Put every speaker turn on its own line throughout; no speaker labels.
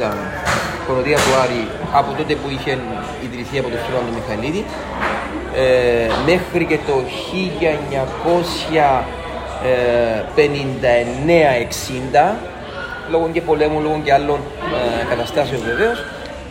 Τα χοροδία του Άρη από τότε που είχε ιδρυθεί από τον Στρόβαν του Μιχαηλίδη μέχρι και το 1959-60, λόγω και πολέμου, λόγω και άλλων καταστάσεων βεβαίως,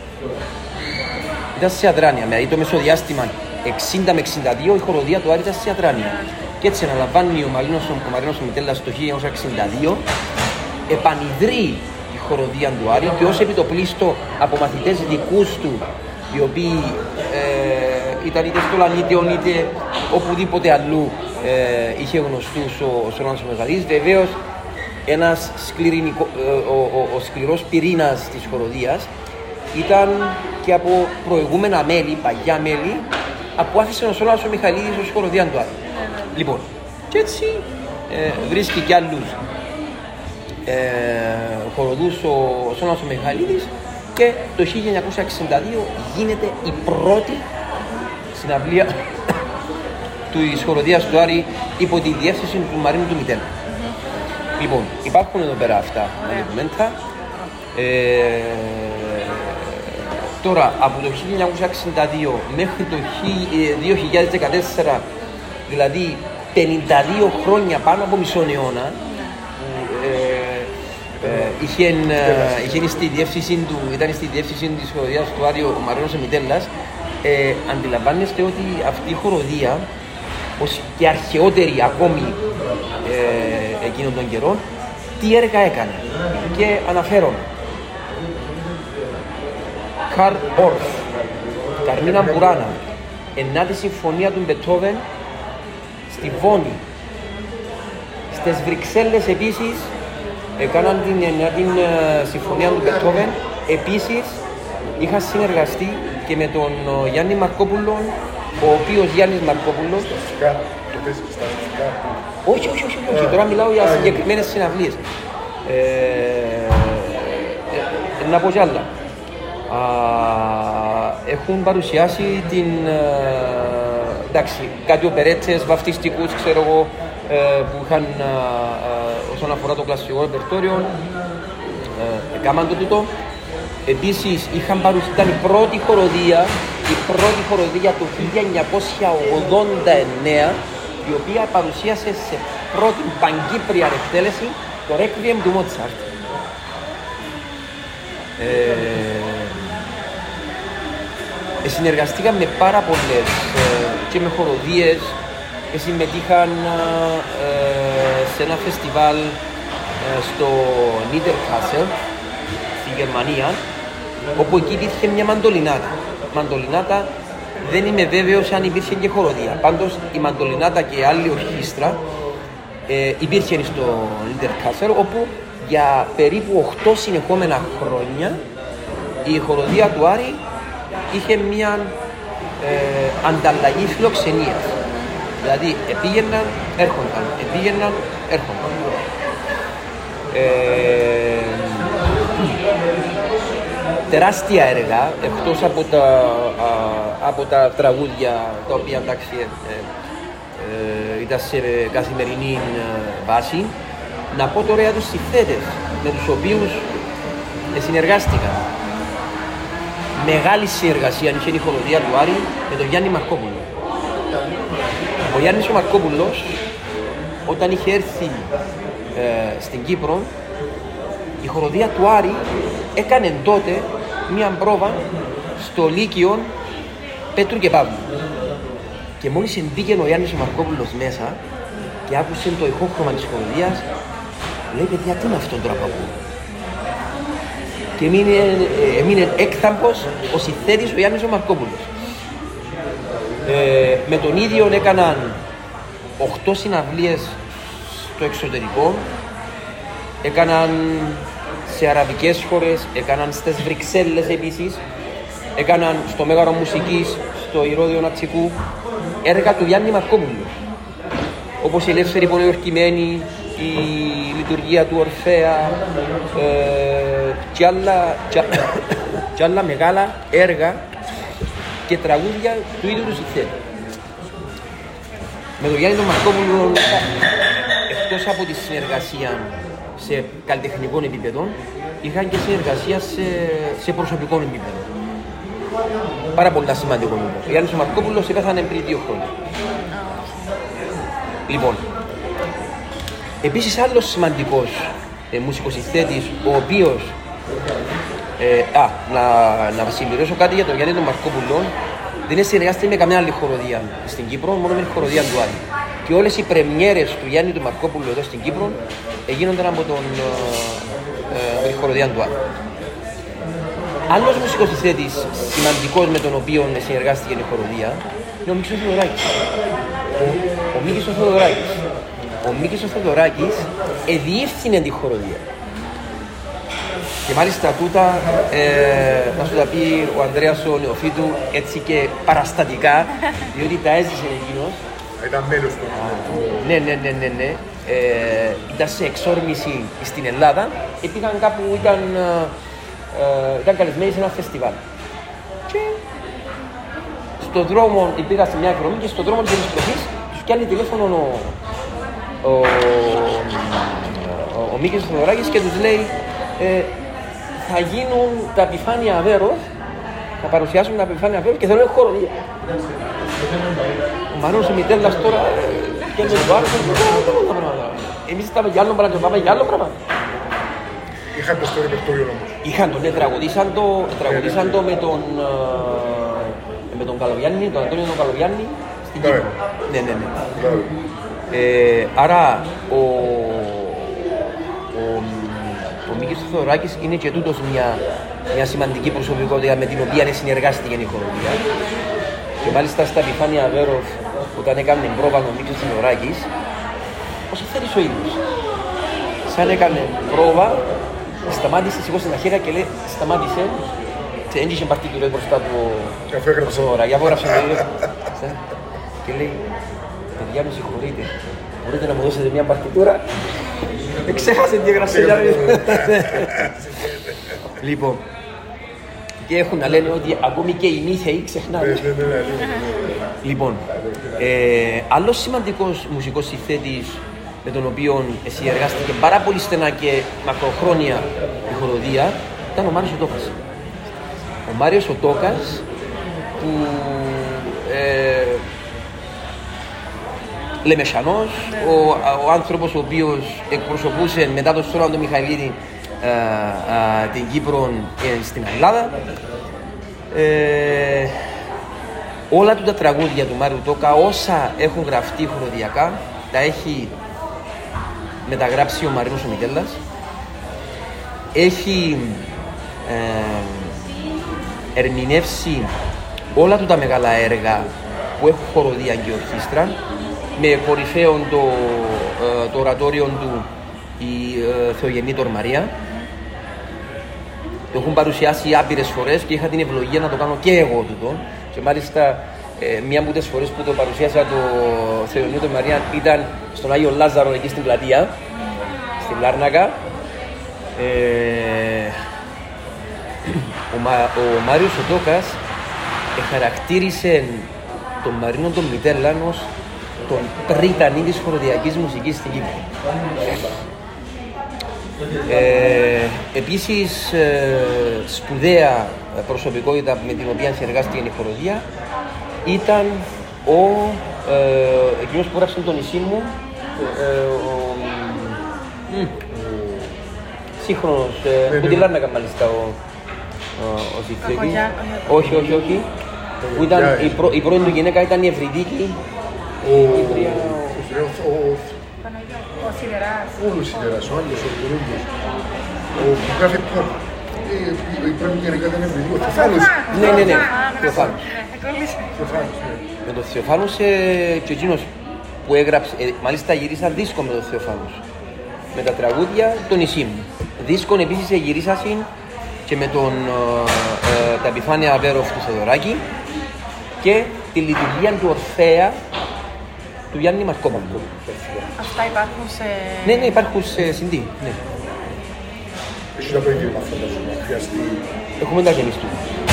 ήταν σε αδράνεια. Δηλαδή το μεσοδιάστημα 60 με 62 η χοροδία του Άρη ήταν σε αδράνεια. Και έτσι αναλαμβάνει ο Μαρίνος ο Μητέλλας το 1962, επανειδρύει τη χοροδία του Άρη και ως επιτοπλίστο από μαθητές δικούς του, οι οποίοι ήταν είτε στο Λανίτεον είτε οπουδήποτε αλλού είχε γνωστούς ο Σολάνος ο Μεγαλής. Βεβαίως ένας ο σκληρός πυρήνας της χοροδίας ήταν και από προηγούμενα μέλη, παγιά μέλη, που άφησε ο Σολάνος ο Μιχαηλίδης ως χοροδία του Άρη. Λοιπόν, και έτσι βρίσκει κι άλλους χοροδούς ο Σολάνος ο Μιχαηλίδης και το 1962 γίνεται η πρώτη συναυλία της χοροδίας του Άρη υπό τη διεύθυνση του Μαρίνου του Μητέλλα. Λοιπόν, υπάρχουν εδώ πέρα αυτά τα δοκουμέντα. Τώρα, από το 1962 μέχρι το 2014, δηλαδή 52 χρόνια, πάνω από μισόν αιώνα, ήταν στη διεύθυνση της χοροδίας του Άρη ο Μαρίνος Μητέλλας. Αντιλαμβάνεστε ότι αυτή η χοροδία, ως και αρχαιότερη ακόμη εκείνων των καιρών, τι έργα έκανε. Και αναφέρομαι Καρλ Ορφ, Καρμίνα Μπουράνα, ενάτη συμφωνία του Μπετόβεν στη Βόνη. Στις Βρυξέλλες επίσης έκαναν την ενάτη συμφωνία του Μπετόβεν. Επίσης είχα συνεργαστεί και με τον Γιάννη Μαρκόπουλο, ο οποίος Γιάννης Μαρκόπουλος...
Το παίζει στα αρχικά.
Όχι, τώρα μιλάω για συγκεκριμένες συναυλίες. Να πω κι άλλα. Έχουν παρουσιάσει εντάξει, κάτι οπερέτσες βαφτιστικούς, ξέρω εγώ, που είχαν όσον αφορά το κλασικό ρεπερτόριο. Κάμαν το τούτο. Επίσης ήταν η πρώτη χοροδία του 1989, η οποία παρουσίασε σε πρώτη παγκύπρια εκτέλεση το Requiem του Μότσαρτ. Συνεργαστήκαν με πάρα πολλές και με χοροδίες και συμμετείχαν σε ένα φεστιβάλ στο Niederkassel στη Γερμανία, όπου εκεί υπήρχε μια μαντολινάτα. Δεν είμαι βέβαιος αν υπήρχε και χοροδία. Πάντως η μαντολινάτα και άλλη ορχήστρα υπήρχε στο Niederkassel, όπου για περίπου 8 συνεχόμενα χρόνια η χοροδία του Άρη είχε μια ανταλλαγή φιλοξενίας. Δηλαδή επήγαιναν, έρχονταν. Τεράστια έργα, εκτός από τα τραγούδια, τα οποία εντάξει ήταν σε καθημερινή βάση. Να πω τώρα για τους συνθέτες με τους οποίους συνεργάστηκαν. Μεγάλη συνεργασία είχε η χοροδία του Άρη με τον Γιάννη Μαρκόπουλο. Ο Γιάννης ο Μαρκόπουλος, όταν είχε έρθει στην Κύπρο, η χοροδία του Άρη έκανε τότε μία πρόβα στο Λύκειο Πέτρου και Παύλου. Και μόλις μπήκε ο Γιάννης ο Μαρκόπουλος μέσα και άκουσε το ηχόχρωμα της χοροδίας, λέει: παιδιά, τι είναι αυτόν τώρα που ακούω? Και έμεινε έκθαμπος ο συνθέτης ο Γιάννης ο Μαρκόπουλος. Με τον ίδιο έκαναν 8 συναυλίες στο εξωτερικό, έκαναν σε αραβικές χώρες, έκαναν στις Βρυξέλλες επίσης, έκαναν στο Μέγαρο Μουσικής, στο Ηρώδιο Νατσικού, έργα του Γιάννη Μαρκόπουλου, όπως η Ελεύθερη Πολιορκημένη, η Λειτουργία του Ορφέα και άλλα μεγάλα έργα και τραγούδια του ίδιου του συνθέτη. Με τον Γιάννη τον Μαρκόπουλο, εκτός από τη συνεργασία σε καλλιτεχνικών επίπεδων, είχαν και συνεργασία σε προσωπικό επίπεδο. Πάρα πολύ σημαντικό λοιπόν. Ο Γιάννης ο Μαρκόπουλος πέθανε πριν 2 χρόνια. Λοιπόν, επίσης άλλος σημαντικός μουσικοσυνθέτης, ο οποίος να συμπληρώσω κάτι για τον Γιάννη τον Μαρκόπουλο. Δεν είναι συνεργαστεί με καμιά άλλη χοροδία στην Κύπρο, μόνο με τη χοροδία του Άρη. Και όλες οι πρεμιέρες του Γιάννη του Μαρκόπουλου εδώ στην Κύπρο γίνονταν από τη χοροδία του Άρη. Άλλος μουσικοσυνθέτης σημαντικός με τον οποίο συνεργάστηκε η χοροδία είναι ο Μίκης ο Θεοδωράκης. Ο Μίκης ο Θεοδωράκης διεύθυνε τη χοροδία. Και μάλιστα τούτα να σου τα πει ο Ανδρέας ο Νεοφύτου έτσι και παραστατικά, διότι τα έζησε εκείνος.
Ήταν μέλος του.
Ναι. Ήταν σε εξόρμηση στην Ελλάδα και πήγαν κάπου, ήταν καλεσμένοι σε ένα φεστιβάλ. Και στον δρόμο, πήγα σε μια εκδρομή και στον δρόμο της επιστροφής τους πιάνει τηλέφωνο ο Μίκης Θεοδωράκης και τους λέει θα γίνουν τα επιφάνεια Αβέρος, θα παρουσιάσουν τα επιφάνεια Αβέρος και θέλουν χοροδία. Ο Μαρίνος ο Μητέλλας τώρα και με το άλλο, εμείς είπαμε για άλλο πράγμα και πάμε για άλλο πράγμα.
Είχαν το στο ρεπερτόριο όμως.
Είχαν το, ναι, τραγουδήσαν το με τον Καλογιάννη, τον Αντώνιο τον Καλογιάννη στην Κύπρο. Ναι. Άρα ο Μίκης Θεοδωράκης είναι και τούτος μια σημαντική προσωπικότητα με την οποία συνεργάστηκε η χοροδία. Και μάλιστα στα επιφάνεια Αβέροφ, όταν έκανε πρόβα ο Μίκης Θεοδωράκης, όσο θέλεις ο ίδιος. Σαν έκανε πρόβα, σταμάτησε, σηκώσε τα χέρια και λέει σταμάτησε. Και έντυχε παρτίτουρα μπροστά του ο Θεοδωράκης. Αφόγραψε το ίδιο. Και λέει, παιδιά με συγχωρείτε, μπορείτε να μου δώσετε μια παρτιτούρα. Ξέχασε τι έγραψε. Λοιπόν, και έχουν να λένε ότι ακόμη και οι νύχαιοι ξεχνάνε. Λοιπόν, άλλος σημαντικός μουσικός συνθέτης με τον οποίο συνεργάστηκε πάρα πολύ στενά και μακροχρόνια η χοροδία ήταν ο Μάριος ο Τόκας. Ο Μάριος ο Τόκας που Λεμεσανός, ο άνθρωπος ο οποίος εκπροσωπούσε μετά τον Στρόβαν τον Μιχαηλίδη την Κύπρο στην Ελλάδα. Όλα του τα τραγούδια του Μάριου Τόκα, όσα έχουν γραφτεί χοροδιακά, τα έχει μεταγράψει ο Μαρίνος ο Μητέλλας. Έχει ερμηνεύσει όλα του τα μεγάλα έργα που έχουν χοροδία και ορχήστρα, με κορυφαίο το ορατόριο του η Θεογενή Τορμαρία. Το έχουν παρουσιάσει άπειρες φορές και είχα την ευλογία να το κάνω και εγώ τούτο. Και μάλιστα μία από τις φορές που το παρουσίασα το Θεογενή Τορμαρία ήταν στον Άγιο Λάζαρο εκεί στην πλατεία, στην Λάρνακα. Ο Μάριος ο Τόκας χαρακτήρισε τον Μαρίνο τον Μητέλλαν ως τον πρίτανη της χοροδιακής μουσικής στην Κύπρο. Επίσης σπουδαία προσωπικότητα με την οποία συνεργάστηκε η χοροδία ήταν εκείνος που έγραψε το νησί μου, σύγχρονος, που τη Λάρνακα μάλιστα ο Ζητζέκης. Όχι. Που ήταν η πρώην του γυναίκα ήταν η Ευρυδίκη.
Ο Σιδεράς. Ο Σιδεράς, ο άλλος, ο Κουρούντος. Ο που γράφει pop. Η πρώτη γυναίκα ήταν Ευρυδίκη. Ο Θεοφάνος.
Ναι. Θεοφάνος. Με τον Θεοφάνος και εκείνος που έγραψε, μάλιστα γυρίσα δίσκο με τον Θεοφάνος. Με τα τραγούδια το νησί μου. Δίσκον επίσης γυρίσασαν και με τα επιφάνεια Αβέροφ του Θεοδωράκη και τη λειτουργία του Ορφέα του Γιάννη Μαρκόπουλου.
Αυτά υπάρχουν σε...
Ναι, υπάρχουν σε CD. Ναι.
Έχει να πει και να χρειαστεί.
Έχουμε τα γενιστού.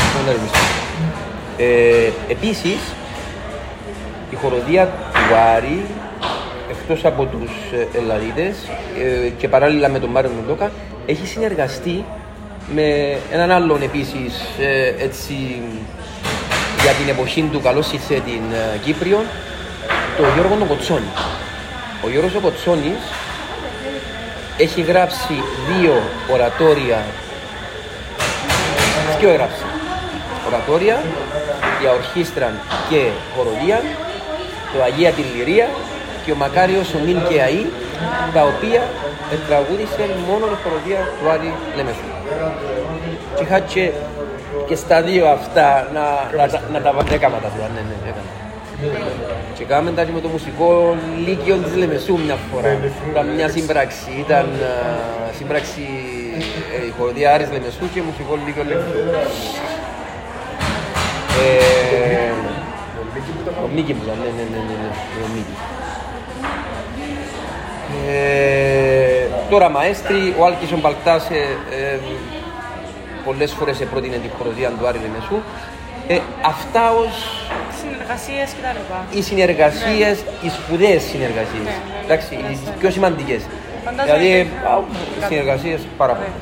Επίσης, η χοροδία του Άρη, εκτός από τους Ελλαδίτες και παράλληλα με τον Μάριο Μοντόκα, έχει συνεργαστεί με έναν άλλον επίσης έτσι για την εποχή του καλώς ήρθε την Κύπριο, τον Γιώργο τον Κοτσόνη. Ο Γιώργος ο Κοτσόνης έχει γράψει 2 ορατόρια. Ποιο έγραψε? Ορατόρια για ορχήστρα και χοροδία, το Αγία την Λυρία και ο Μακάριος ο Νιν και Αΐ, τα οποία τραγούδισε μόνο η χοροδία του Άρη Λεμεσού. Και είχα και στα 2 αυτά να τα έκανα τα δύο. Ναι. Και κάναμε τα και με το μουσικό λύκειο της Λεμεσού μια φορά. Ήταν μια σύμπραξη, ήταν σύμπραξη η χοροδία Άρης Λεμεσού και μουσικό λύκειο Λεμεσού. Ο Μίκη μου, ναι, ο Μίκη. Τώρα μαέστρη, ο Άλκης ο Μπαλτάς πολλές φορές πρότεινε την χοροδία του Άρη Λεμεσού. Αυτά ως
συνεργασίες και τα λοιπά.
Οι συνεργασίες, οι σπουδαίες συνεργασίες. Εντάξει, οι πιο σημαντικές. Δηλαδή, συνεργασίες πάρα πολλές.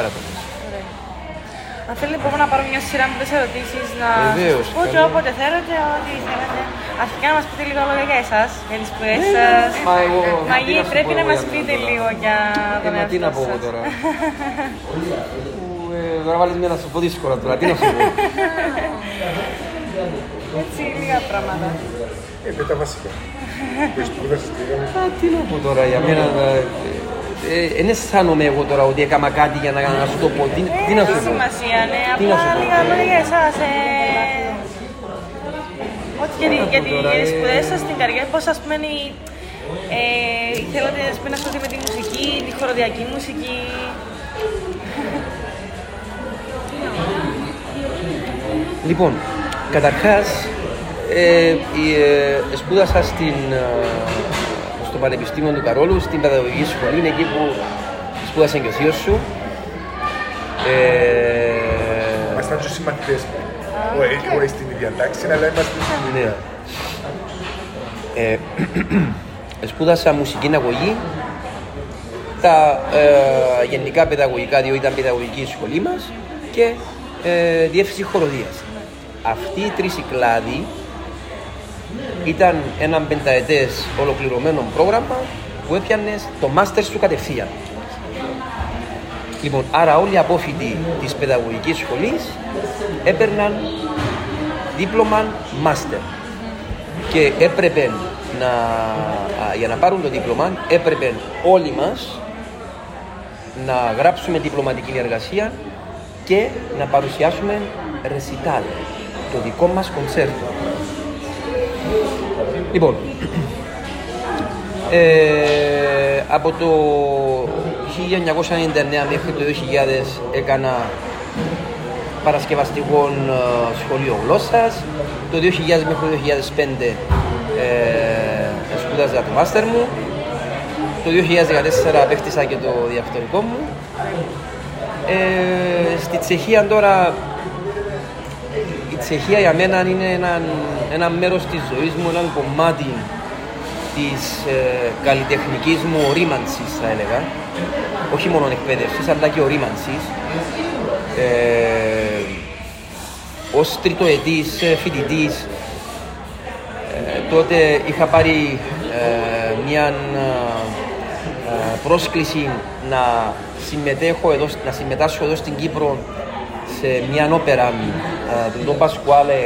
Αν θέλετε μπορούμε να πάρουμε μια σειρά με 4 ερωτήσεις να σας πω και όποτε θέλετε, ό,τι θέλετε. Αρχικά να μας πείτε λίγο λόγια για εσάς, για τις σπουδές σας. Μαγί, πρέπει να μας πείτε λίγο για τον εαυτό σας.
Τι να πω τώρα. Τώρα βάλεις μια να σου πω δύσκολα τώρα, τι να σου πω.
Έτσι, λίγα πράγματα.
Με τα βασικά.
Τι να πω τώρα για μένα. Δεν αισθάνομαι εγώ τώρα ότι έκανα κάτι για να σου το πω. Τι να σου πω.
Έχει σημασία, ναι. Απλά λίγα λόγια για εσάς. Ό,τι για τις σπουδές σας στην καριέρα, πώς ας πούμε θέλατε να ασχοληθείτε με τη μουσική, τη χοροδιακή μουσική.
Λοιπόν, καταρχάς σπούδασα στο Πανεπιστήμιο του Καρόλου, στην παιδαγωγική σχολή, είναι εκεί που σπούδασε και ο θείος σου.
Ήμασταν και συμμαθητές μου. Εγώ στην ίδια τάξη, αλλά είμαστε στην ίδια.
Σπούδασα μουσική αγωγή, τα γενικά παιδαγωγικά, διότι ήταν παιδαγωγική σχολή μας, και διεύθυνση χοροδίας. Αυτοί οι 3 κλάδοι ήταν ένα 5ετές ολοκληρωμένο πρόγραμμα που έπιανε το μάστερ σου κατευθείαν. Λοιπόν, άρα όλοι οι απόφοιτοι της παιδαγωγικής σχολής έπαιρναν δίπλωμα μάστερ και έπρεπε για να πάρουν το δίπλωμα έπρεπε όλοι μας να γράψουμε διπλωματική εργασία και να παρουσιάσουμε ρεσιτάλ, το δικό μας κονσέρτο. Λοιπόν, από το 1999 μέχρι το 2000 έκανα παρασκευαστικό σχολείο γλώσσας. Το 2000 μέχρι το 2005 σπούδαζα το μάστερ μου. Το 2014 απέκτησα και το διαφθορικό μου. Στη Τσεχία τώρα, η Τσεχία για μένα είναι ένα μέρος της ζωής μου, ένα κομμάτι της καλλιτεχνικής μου ορίμανσης, θα έλεγα. Όχι μόνο εκπαίδευσης, αλλά και ορίμανσης. Ως τριτοετής φοιτητής, τότε είχα πάρει μια πρόσκληση να συμμετάσχω εδώ στην Κύπρο σε μια όπερα του Ντον Πασκουάλε,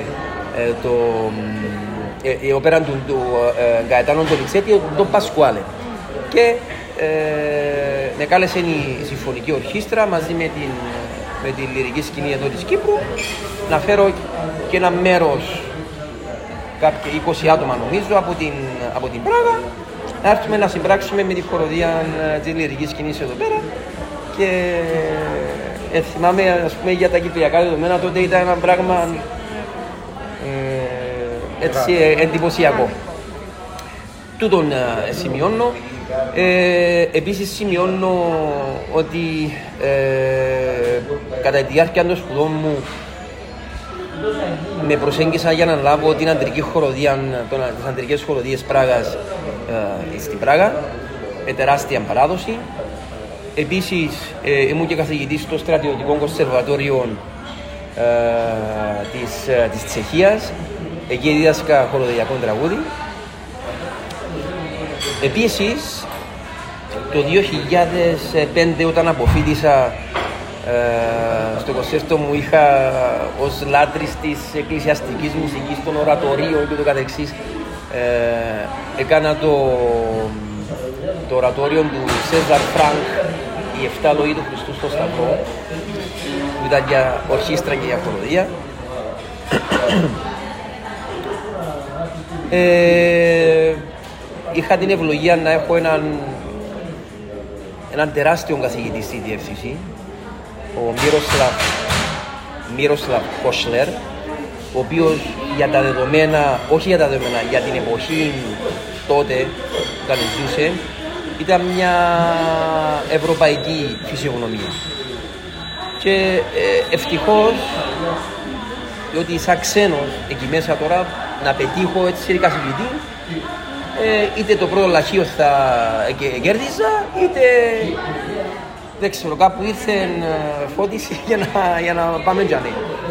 η όπερα του Γκαετάνο Ντονιτσέτη, ο Ντον Πασκουάλε. Και με κάλεσε η Συμφωνική Ορχήστρα μαζί με τη λυρική σκηνή εδώ της Κύπρου να φέρω και ένα μέρος, 20 άτομα νομίζω από την Πράγα, να έρθουμε να συμπράξουμε με τη χοροδία της λυρικής σκηνής εδώ πέρα. Και θυμάμαι, ας πούμε, για τα κυπριακά δεδομένα, τότε ήταν ένα πράγμα έτσι εντυπωσιακό. Τούτον σημειώνω. Επίσης σημειώνω ότι κατά τη διάρκεια των σπουδών μου με προσέγγισα για να λάβω την αντρική χοροδία, τις αντρικές χοροδίες Πράγας στην Πράγα, με τεράστια παράδοση. Επίσης, ήμουν και καθηγητής στο στρατιωτικό κονσερβατόριο της Τσεχίας. Εκεί δίδασκα χοροδιακό τραγούδι. Επίσης, το 2005 όταν αποφοίτησα στο κονσέρτο μου είχα ως λάτρης της εκκλησιαστικής μουσικής, των ορατορίων και το καθεξής, έκανα το ορατόριο του Σέζαρ Φρανκ, οι 7 λόγοι του Χριστού στο Σταυρό, που ήταν για ορχήστρα και για χοροδία. Είχα την ευλογία να έχω έναν τεράστιο καθηγητή στη διεύθυνση, ο Μύροσλαβ Κόσλερ, ο οποίος για τα δεδομένα, όχι για τα δεδομένα, για την εποχή τότε όταν ζούσε, ήταν μια ευρωπαϊκή φυσιογνωμία. Και ευτυχώς, διότι σαν ξένος εκεί μέσα τώρα να πετύχω έτσι καθηγητή, είτε το πρώτο λαχείο θα κέρδιζα, είτε δεν ξέρω, κάπου ήρθε φώτιση για να πάμε τζανέ.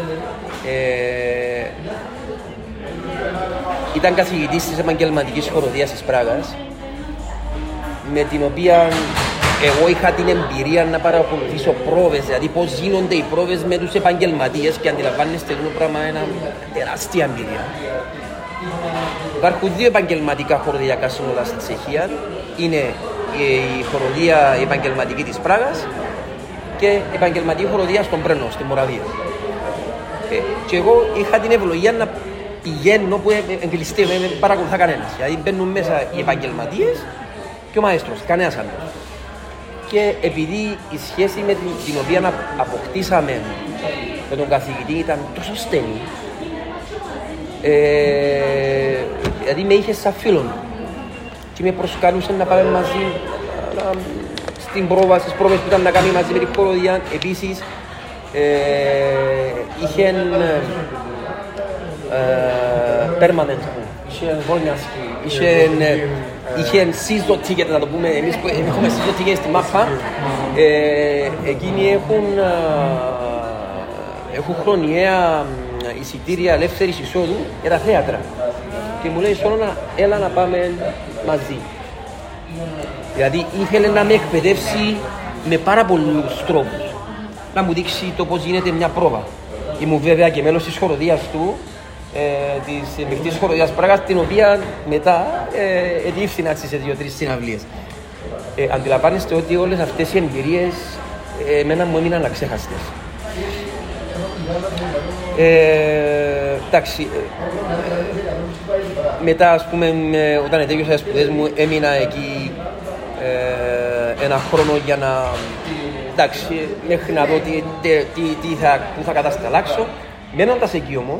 Ήταν καθηγητής της επαγγελματικής χοροδίας της Πράγας, με την οποία εγώ είχα την εμπειρία να παρακολουθήσω πρόβες, δηλαδή πώς γίνονται οι πρόβες με τους επαγγελματίες, και αντιλαμβάνεστε το πράγμα είναι τεράστια εμπειρία. Υπάρχουν 2 επαγγελματικά χοροδιακά σύνολα στη Τσεχία. Είναι η χοροδία επαγγελματική της Πράγας και η επαγγελματική χοροδία στον Πρενό, στη Μοραβία. Και εγώ είχα την ευλογία να πηγαίνω που εγκλειστεύω, δεν παρακολουθά κανένας. Δηλαδή μπαίνουν μέσα οι επαγγελματίες και ο μαέστρος, κανένας άλλος. Και επειδή η σχέση με την οποία αποκτήσαμε με τον καθηγητή ήταν τόσο στενή, δηλαδή με είχε σαν φίλον και με προσκαλούσε να πάμε μαζί στην πρόβα, στις πρόβες που ήταν να κάνει μαζί με την χοροδία. Επίσης είχε permanent, είχε βόλνιασκι, είχε season ticket, να το πούμε, εμείς που έχουμε season ticket στη μάπα, εκείνοι έχουν χρονιαία εισιτήρια ελεύθερης εισόδου για τα θέατρα. Και μου λέει, Σόλωνα, έλα να πάμε μαζί. Δηλαδή ήθελε να με εκπαιδεύσει με πάρα πολλούς τρόπους, να μου δείξει το πώς γίνεται μια πρόβα. Ήμουν βέβαια και μέλος της χοροδίας του, της μειχτής χοροδίας Πράγας, την οποία μετά διεύθυνα σε 2-3 συναυλίες. Αντιλαμβάνεστε ότι όλες αυτές οι εμπειρίες εμένα μου έμειναν αξέχαστες. Εντάξει, μετά ας πούμε όταν τέλειωσα τις σπουδές μου έμεινα εκεί ένα χρόνο για να, εντάξει, μέχρι να δω πού θα κατασταλάξω. Μένοντας εκεί όμως,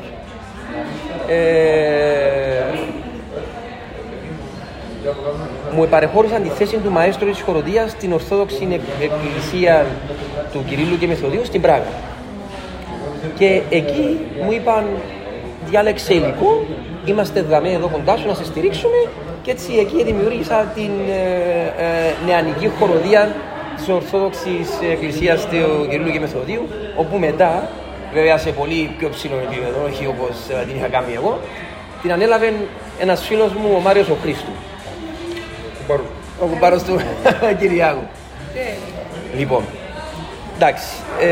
μου επαρεχώρησαν τη θέση του μαέστρου της χοροδίας στην Ορθόδοξη Εκκλησία του Κυρίλλου και Μεθοδίου στην Πράγα. Και εκεί μου είπαν, διάλεξε υλικό, είμαστε εδώ κοντά σου να σε στηρίξουμε, και έτσι εκεί δημιούργησα την νεανική χοροδία της Ορθόδοξης Εκκλησίας του Κυρίλλου και Μεθοδίου, όπου μετά, βέβαια σε πολύ πιο ψηλό επίπεδο, όχι όπως την είχα κάνει εγώ, την ανέλαβε ένας φίλος μου, ο Μάριος ο Χρήστου. Ο κουμπάρος του Κυριάκου. Λοιπόν, εντάξει.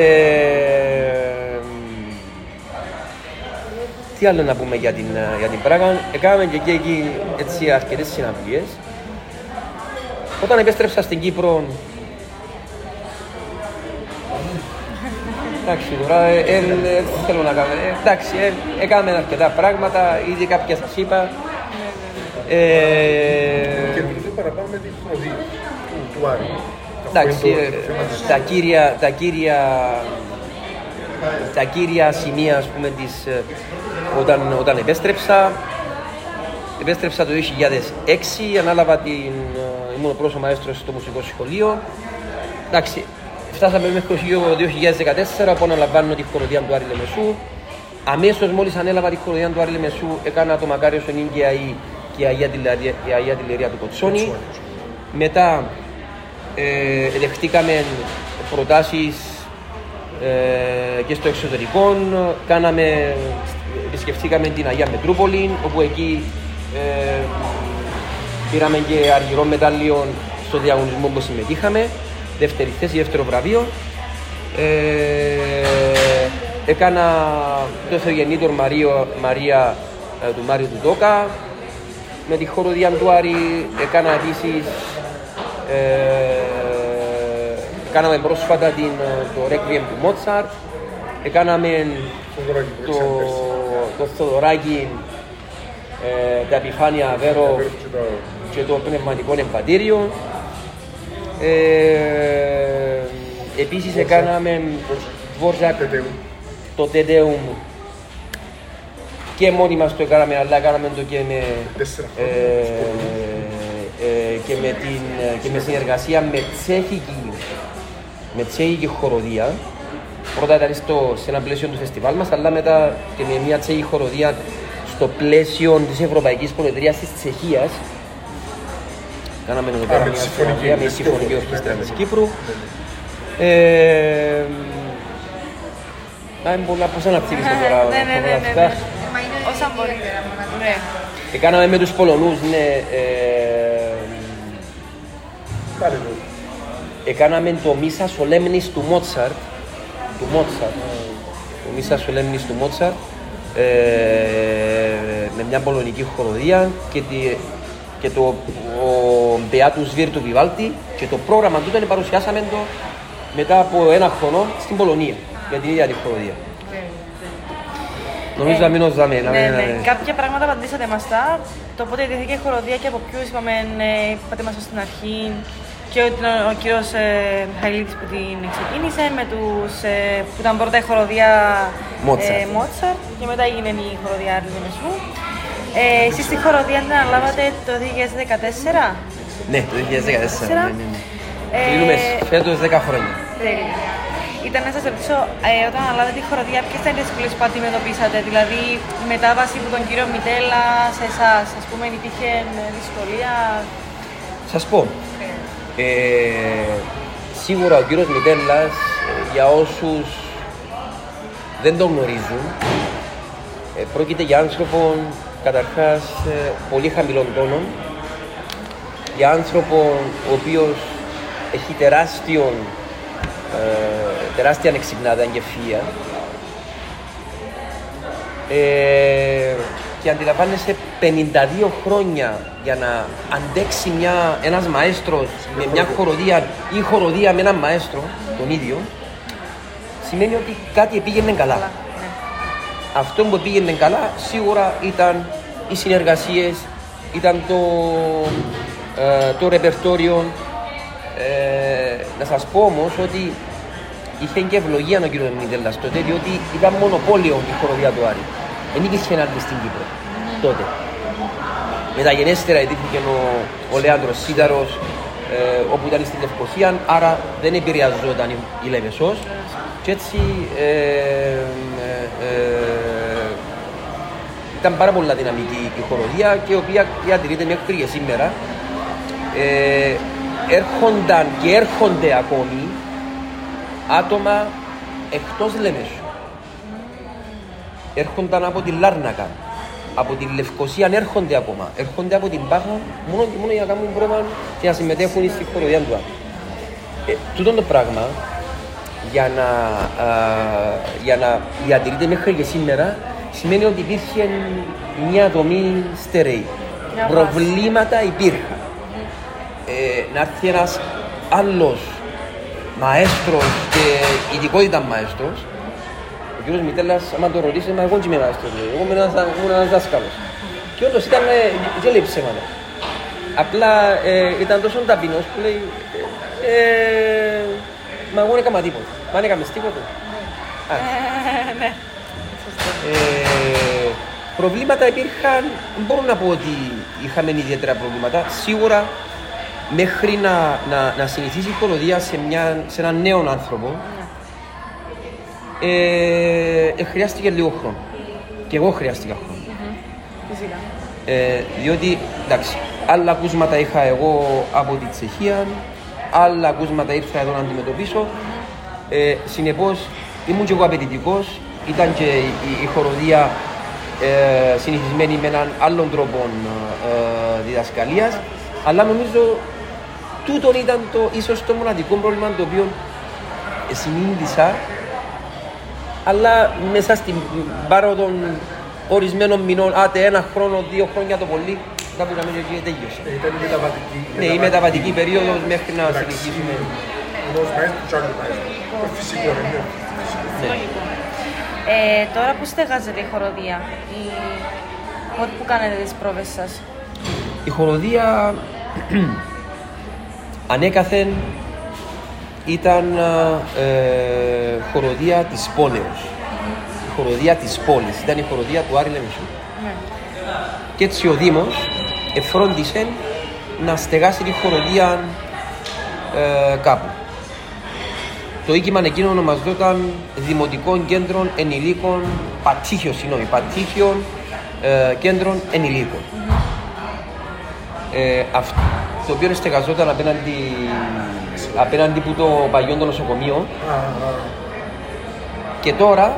Τι άλλο να πούμε για την Πράγα. Έκαναμε και εκεί έτσι αρκετές συναυλίες. Όταν επέστρεψα στην Κύπρο, εντάξει, τώρα δεν θέλω να κάνω. Εντάξει, έκαναμε αρκετά πράγματα, ήδη κάποια σας είπα.
Κεντρωθεί παραπάνω με τη χοροδία του Άρη.
Εντάξει, τα κύρια σημεία, ας πούμε, όταν επέστρεψα το 2006, ανάλαβα ήμουν πρώτος μαέστρος στο μουσικό σχολείο. Εντάξει, φτάσαμε μέχρι το 2014, όπου αναλαμβάνω τη χοροδία του Άρη Λεμεσού. Αμέσως μόλις ανέλαβα τη χοροδία του Άρη Λεμεσού, έκανα το Μακάριο στον Ίγκαιαή και η Αγία Τηλερία του Κοτσόνη. Μετά δεχτήκαμε προτάσεις και στο εξωτερικό, επισκεφτήκαμε την Αγία Μετρούπολη, όπου εκεί πήραμε και αργυρό μετάλλιο στο διαγωνισμό που συμμετείχαμε, δεύτερη θέση, δεύτερο βραβείο. Έκανα το Θεογεννήτωρ Μαρία του Μάριου του Τόκα με τη χοροδία του Άρη. Έκανα επίσης κάναμε πρόσφατα το Requiem του Μότσαρτ. Έκαναμε το Θοδωράκι, τα Επιφάνεια Βέρο και το Πνευματικό Εμβατήριο. Επίσης έκαναμε Δβόρζακ, το Τεντέουμ, και μόνοι μας το έκαναμε, αλλά έκαναμε το και με συνεργασία με τσέχικη χοροδία. Πρώτα ήταν σε ένα πλαίσιο του φεστιβάλ μας, αλλά μετά και με μια τσέχικη χοροδία στο πλαίσιο της Ευρωπαϊκής Προεδρίας της Τσεχίας. Κάναμε εδώ πέρα μια συμφωνία με συμφωνική ορχήστρα της Κύπρου. Μπορώ να πώς αναπτύξεις τώρα.
Ναι. Όσα μπορεί.
Κάναμε με τους Πολωνούς, ναι. Έκαναμε το Μίσα Σολέμνης του Μότσαρτ. Το Μίσα Σολέμνης του Μότσαρτ με μια πολωνική χοροδία και το Beatus Vir του Βιβάλτη, και το πρόγραμμα του παρουσιάσαμε το μετά από ένα χρόνο στην Πολωνία για την ίδια τη χοροδία. Νομίζω να μείνω ζάμε.
Κάποια πράγματα απαντήσατε μας τα. Το πότε ιδρύθηκε η χοροδία και από ποιους είπατε μας στην αρχή, και ο κύριος Μιχαηλίδης που την ξεκίνησε, με τους που ήταν πρώτα η χοροδία Μότσαρτ και μετά έγινε η χοροδία Άρλης Μεσού. Εσείς τη χοροδία την αναλάβατε το 2014?
Ναι, το 2014. Κλείνουμε φέτος 10 χρόνια.
Ήταν να σας ρωτήσω, όταν αναλάβατε τη χοροδία, ποιες ήταν οι δυσκολίες που αντιμετωπίσατε, δηλαδή η μετάβαση από τον κύριο Μιτέλα σε εσάς, ας πούμε, υπήρχε δυσκολία?
Σας πω, σίγουρα ο κύριος Μιτέλας, για όσους δεν τον γνωρίζουν, πρόκειται για άνθρωπο καταρχάς πολύ χαμηλών τόνων, για άνθρωπο ο οποίος έχει τεράστια ανεξυπνάδα και ευφυΐα, και αντιλαμβάνεσαι 52 χρόνια για να αντέξει ένας μαέστρος με μια χοροδία ή χοροδία με έναν μαέστρο τον ίδιο, σημαίνει ότι κάτι πήγαινε καλά. Αυτό που πήγαινε καλά σίγουρα ήταν οι συνεργασίες, ήταν το ρεπερτόριο. Να σας πω όμως ότι είχε και ευλογία ο κύριος Μιτέλας τότε, διότι ήταν μονοπόλιο η χοροδία του Άρη. Δεν υπήρχε άλλη στην Κύπρο τότε. Μεταγενέστερα υπήρχε ο Λέανδρος Σίδαρος, όπου ήταν στην Λευκοσία, άρα δεν επηρεαζόταν η Λεμεσός. Και έτσι ήταν πάρα πολύ δυναμική η χοροδία, και η οποία διατηρείται μέχρι και σήμερα. Έρχονταν και έρχονται ακόμη άτομα εκτός Λεμεσού. Έρχονταν από την Λάρνακα, από την Λευκοσία, έρχονται ακόμα. Έρχονται από την Πάχα μόνο για να κάνουν πρόβα και να συμμετέχουν στη χοροδία του Άρη. Τούτο το πράγμα για να διατηρείται μέχρι και σήμερα σημαίνει ότι υπήρχε μια δομή στερεή. Προβλήματα υπήρχαν. Να έρθει ένας άλλος μαέστρος και ειδικότητα μαέστρος, ο κύριος Μιτέλας, άμα το ρωτήσει, εγώ δεν είμαι μαέστρος, εγώ ήμουν ένας δάσκαλος. Και όντως ήταν, δεν λέει ψέματα. Απλά ήταν τόσο ταπεινός που λέει, μα εγώ δεν έκανα τίποτα. Μα δεν έκαμες τίποτα.
Ναι.
Προβλήματα υπήρχαν, δεν μπορώ να πω ότι είχαμε ιδιαίτερα προβλήματα. Σίγουρα μέχρι να συνηθίσει η χοροδία σε έναν νέο άνθρωπο, χρειάστηκε λίγο χρόνο. Και εγώ χρειάστηκα χρόνο.
Φυσικά.
Διότι, εντάξει, άλλα ακούσματα είχα εγώ από τη Τσεχία, άλλα ακούσματα ήρθα εδώ να αντιμετωπίσω. Συνεπώς ήμουν και εγώ απαιτητικός, ήταν και η χοροδία συνηθισμένη με έναν άλλον τρόπο διδασκαλίας, αλλά νομίζω τούτον ήταν ίσως το μοναδικό πρόβλημα το οποίο συνείδησα, αλλά μέσα στην πάροδο των ορισμένων μηνών, άτε 1 χρόνο, 2 χρόνια το πολύ, θα μπορούσαμε και τελειώσει.
Ήταν η μεταβατική.
Ναι, η μεταβατική περίοδος μέχρι να συνεχίσουμε.
Ενός μαέστρου και άλλου μαέστρου. Φυσικό, ναι.
Τώρα που στεγάζεται η χοροδία, που κάνετε τις πρόβες σας?
Η χοροδία ανέκαθεν ήταν χοροδία της πόλεως. Η χοροδία της πόλης, ήταν η χοροδία του Άρη Λεμεσού. Και έτσι ο Δήμος εφρόντισε να στεγάσει τη χοροδία κάπου. Το οίκημα εκείνο μας δόταν Δημοτικών Κέντρων Ενηλίκων, Πατήχιων Κέντρων Ενηλίκων. Αυτό το οποίο στεγαζόταν απέναντι από το παλιό το νοσοκομείο. Και τώρα...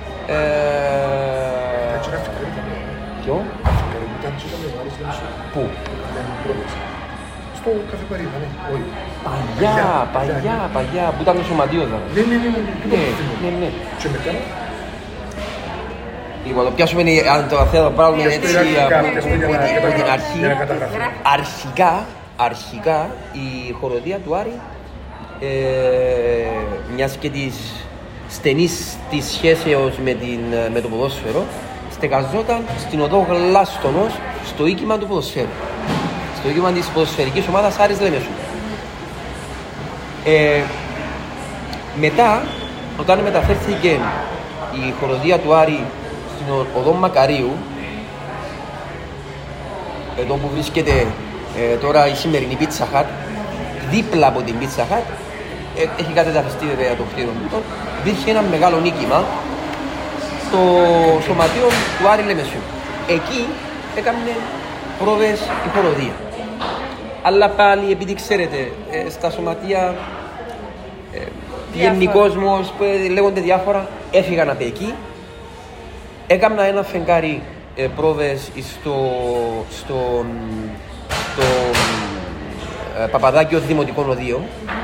Ποιο? Πού?
Στο Καφέ Παρίδα, ναι.
Παλιά, που ήταν το σωματείο εδώ.
Ναι. Και μετά...
Λοιπόν, το πιάσουμε, αν το θέλω, πράγμα έτσι από την αρχή. Αρχικά, η χοροδία του Άρη, μιας και της στενής της σχέσεως με το ποδόσφαιρο, στεγαζόταν στην οδό Γλάστονος, στο οίκημα του ποδοσφαίρου. Στο οίκημα της ποδοσφαιρικής ομάδας Άρης Λεμεσού. Μετά, όταν μεταφέρθηκε η χοροδία του Άρη στην οδό Μακαρίου, εδώ που βρίσκεται τώρα η σημερινή Pizza Hut, δίπλα από την Pizza Hut, έχει κατεδαφιστεί βέβαια το κτίριο του, υπήρχε ένα μεγάλο οίκημα, το σωματείο του Άρη Λεμεσού. Εκεί έκανε πρόβες η χοροδία. Αλλά πάλι, επειδή ξέρετε, στα σωματεία πηγαίνει κόσμος, λέγονται διάφορα, έφυγαν από εκεί. Έκανα ένα φεγγάρι πρόβες στο Παπαδάκιο Δημοτικών Οδείων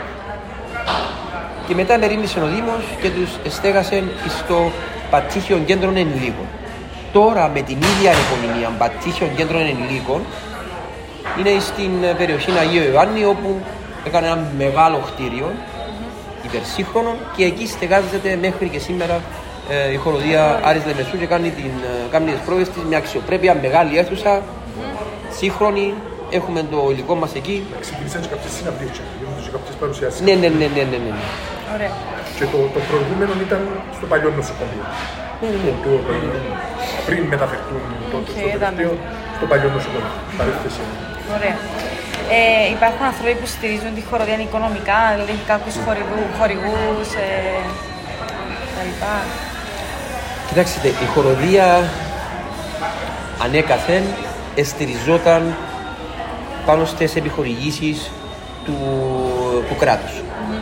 και μετά μερίμνησε ο Δήμος και τους στέγασε στο Πατήχιον Κέντρων Ενηλίκων. Τώρα με την ίδια επωνυμία, Πατήχιον Κέντρων Ενηλίκων, είναι στην περιοχή Αγίου Ιωάννη, όπου έκανε ένα μεγάλο κτίριο υπερσύγχρονο και εκεί στεγάζεται μέχρι και σήμερα η χοροδία Άρης Λεμεσού και κάνει τις πρόβες της με αξιοπρέπεια, μεγάλη αίθουσα, σύγχρονη. Έχουμε το υλικό μας εκεί.
Ξεκινήσαν και κάποιες συναυλίες και κάποιες παρουσιάσεις.
Ναι.
Ωραία.
Και το προηγούμενο ήταν στο παλιό νοσοκομείο.
Ναι.
Πριν μεταφερθούν στο τελευταίο, στο παλιό νοσοκομείο. Παρέθεση.
Ωραία. Υπάρχουν άνθρωποι που στηρίζουν τη χοροδία οικονομικά, δηλαδή κάποιους χορηγούς κτλ.
Κοιτάξτε, η χοροδία ανέκαθεν στηριζόταν πάνω στις επιχορηγήσεις του κράτους.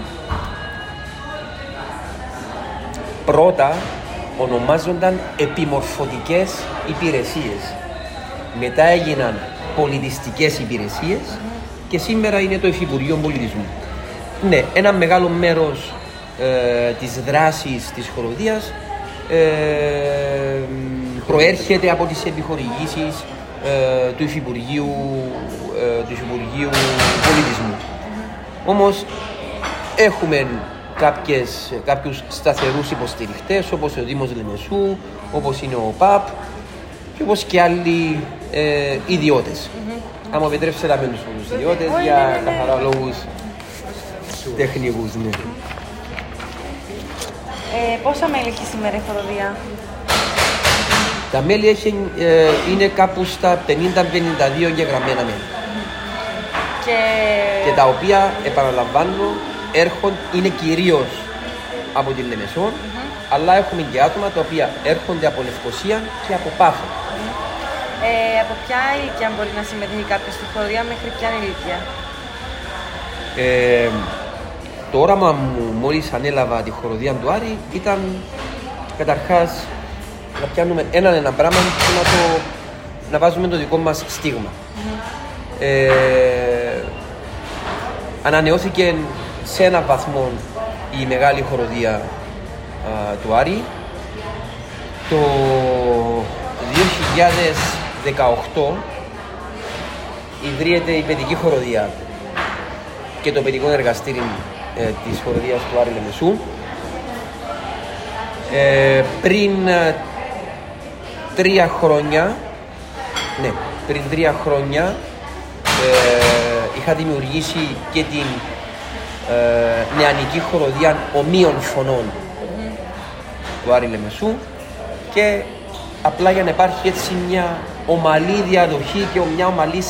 Πρώτα ονομάζονταν επιμορφωτικές υπηρεσίες. Μετά έγιναν πολιτιστικές υπηρεσίες και σήμερα είναι το Υφυπουργείο Πολιτισμού. Ναι, ένα μεγάλο μέρος της δράσης της χοροδίας προέρχεται από τις επιχορηγήσεις του Υφυπουργείου Πολιτισμού. Όμως έχουμε κάποιους σταθερούς υποστηριχτές, όπως ο Δήμος Λεμεσού, όπως είναι ο ΠΑΠ και όπως και άλλοι ιδιώτες. Αν μου επιτρέψετε να μην τους ιδιώτες για καθαρά λόγους τεχνικούς. Ναι.
Πόσα μέλη έχει σήμερα η χοροδία?
Τα μέλη είναι κάπου στα 50-52 εγγεγραμμένα μέλη. Και τα οποία, επαναλαμβάνω, είναι κυρίως από την Λεμεσό, αλλά έχουμε και άτομα τα οποία έρχονται από Λευκοσία και από Πάφο.
Από ποια ηλικία μπορεί να συμμετέχει κάποιος στη χοροδία, μέχρι ποια ηλικία?
Το όραμα μου μόλις ανέλαβα τη χοροδία του Άρη ήταν καταρχάς να πιάνουμε ένα πράγμα και να βάζουμε το δικό μας στίγμα. Ανανεώθηκε σε έναν βαθμό η μεγάλη χοροδία του Άρη. Το 2018 ιδρύεται η παιδική χοροδία και το παιδικό εργαστήρι της χοροδίας του Άρη Λεμεσού. Πριν 3 χρόνια είχα δημιουργήσει και την νεανική χοροδία ομοίων φωνών του Άρη Λεμεσού και απλά για να υπάρχει έτσι μια ομαλή διαδοχή και μια ομαλή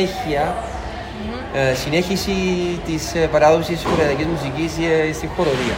συνέχιση της παράδοσης της χοροδιακής μουσικής στη χοροδία.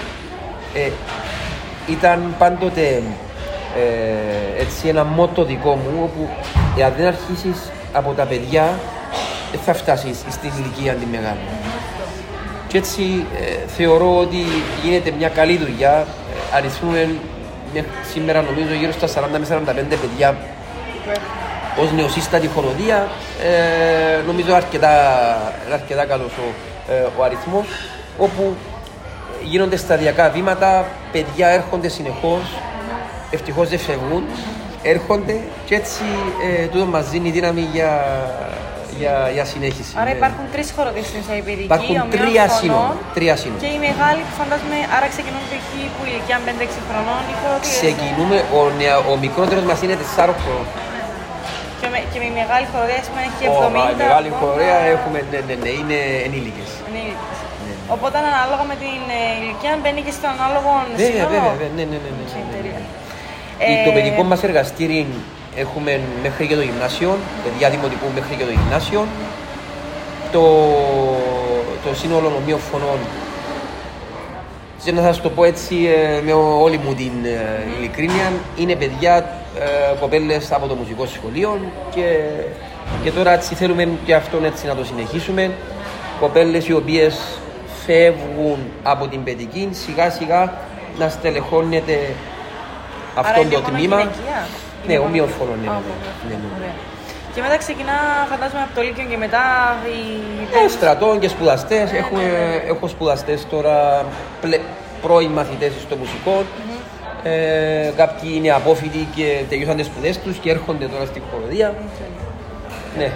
Ήταν πάντοτε έτσι ένα μότο δικό μου, όπου εάν δεν αρχίσεις από τα παιδιά δεν θα φτάσεις στην ηλικία τη μεγάλη. Και έτσι θεωρώ ότι γίνεται μια καλή δουλειά. Αριθμούμε σήμερα νομίζω γύρω στα 40 με 45 παιδιά ως νεοσύστατη χοροδία. Νομίζω αρκετά καλός ο αριθμός, όπου γίνονται σταδιακά βήματα, παιδιά έρχονται συνεχώς, ευτυχώς δεν φεύγουν, έρχονται και έτσι τούτο μας δίνει δύναμη για συνέχιση.
Άρα υπάρχουν 3 χοροδίες στην παιδική,
υπάρχουν 3 σύνολα. Και
η μεγάλη που φαντάζομαι, άρα ξεκινούν εκεί που η ηλικία 5-6 χρονών οι χοροδίες.
Ξεκινούμε, ο μικρότερος μας είναι 4 χρονών.
Και με η μεγάλη χοροδία έχει 70.
Η μεγάλη χοροδία έχουμε, είναι ενήλικες.
Οπότε ανάλογα με την ηλικία μπαίνει και στο ανάλογο σύνολο.
Ναι. Το παιδικό μας εργαστήρι έχουμε μέχρι και το γυμνάσιο, παιδιά δημοτικού μέχρι και το γυμνάσιο. Το σύνολο ομοίων φωνών, και να σας το πω έτσι με όλη μου την ειλικρίνεια, είναι παιδιά, κοπέλες από το μουσικό σχολείο και τώρα έτσι θέλουμε και αυτόν έτσι να το συνεχίσουμε. Κοπέλες οι οποίες φεύγουν από την παιδική σιγά σιγά να στελεχώνεται αυτό το τμήμα. Ναι, ομοίων φωνών.
Και μετά ξεκινά, φαντάζομαι, από το Λύκειο και μετά
στρατών και σπουδαστές. Έχω σπουδαστές τώρα, πρώην μαθητές στο μουσικό. Κάποιοι είναι απόφοιτοι και τελειώσαν τις σπουδές τους και έρχονται τώρα στην χοροδία. Ναι.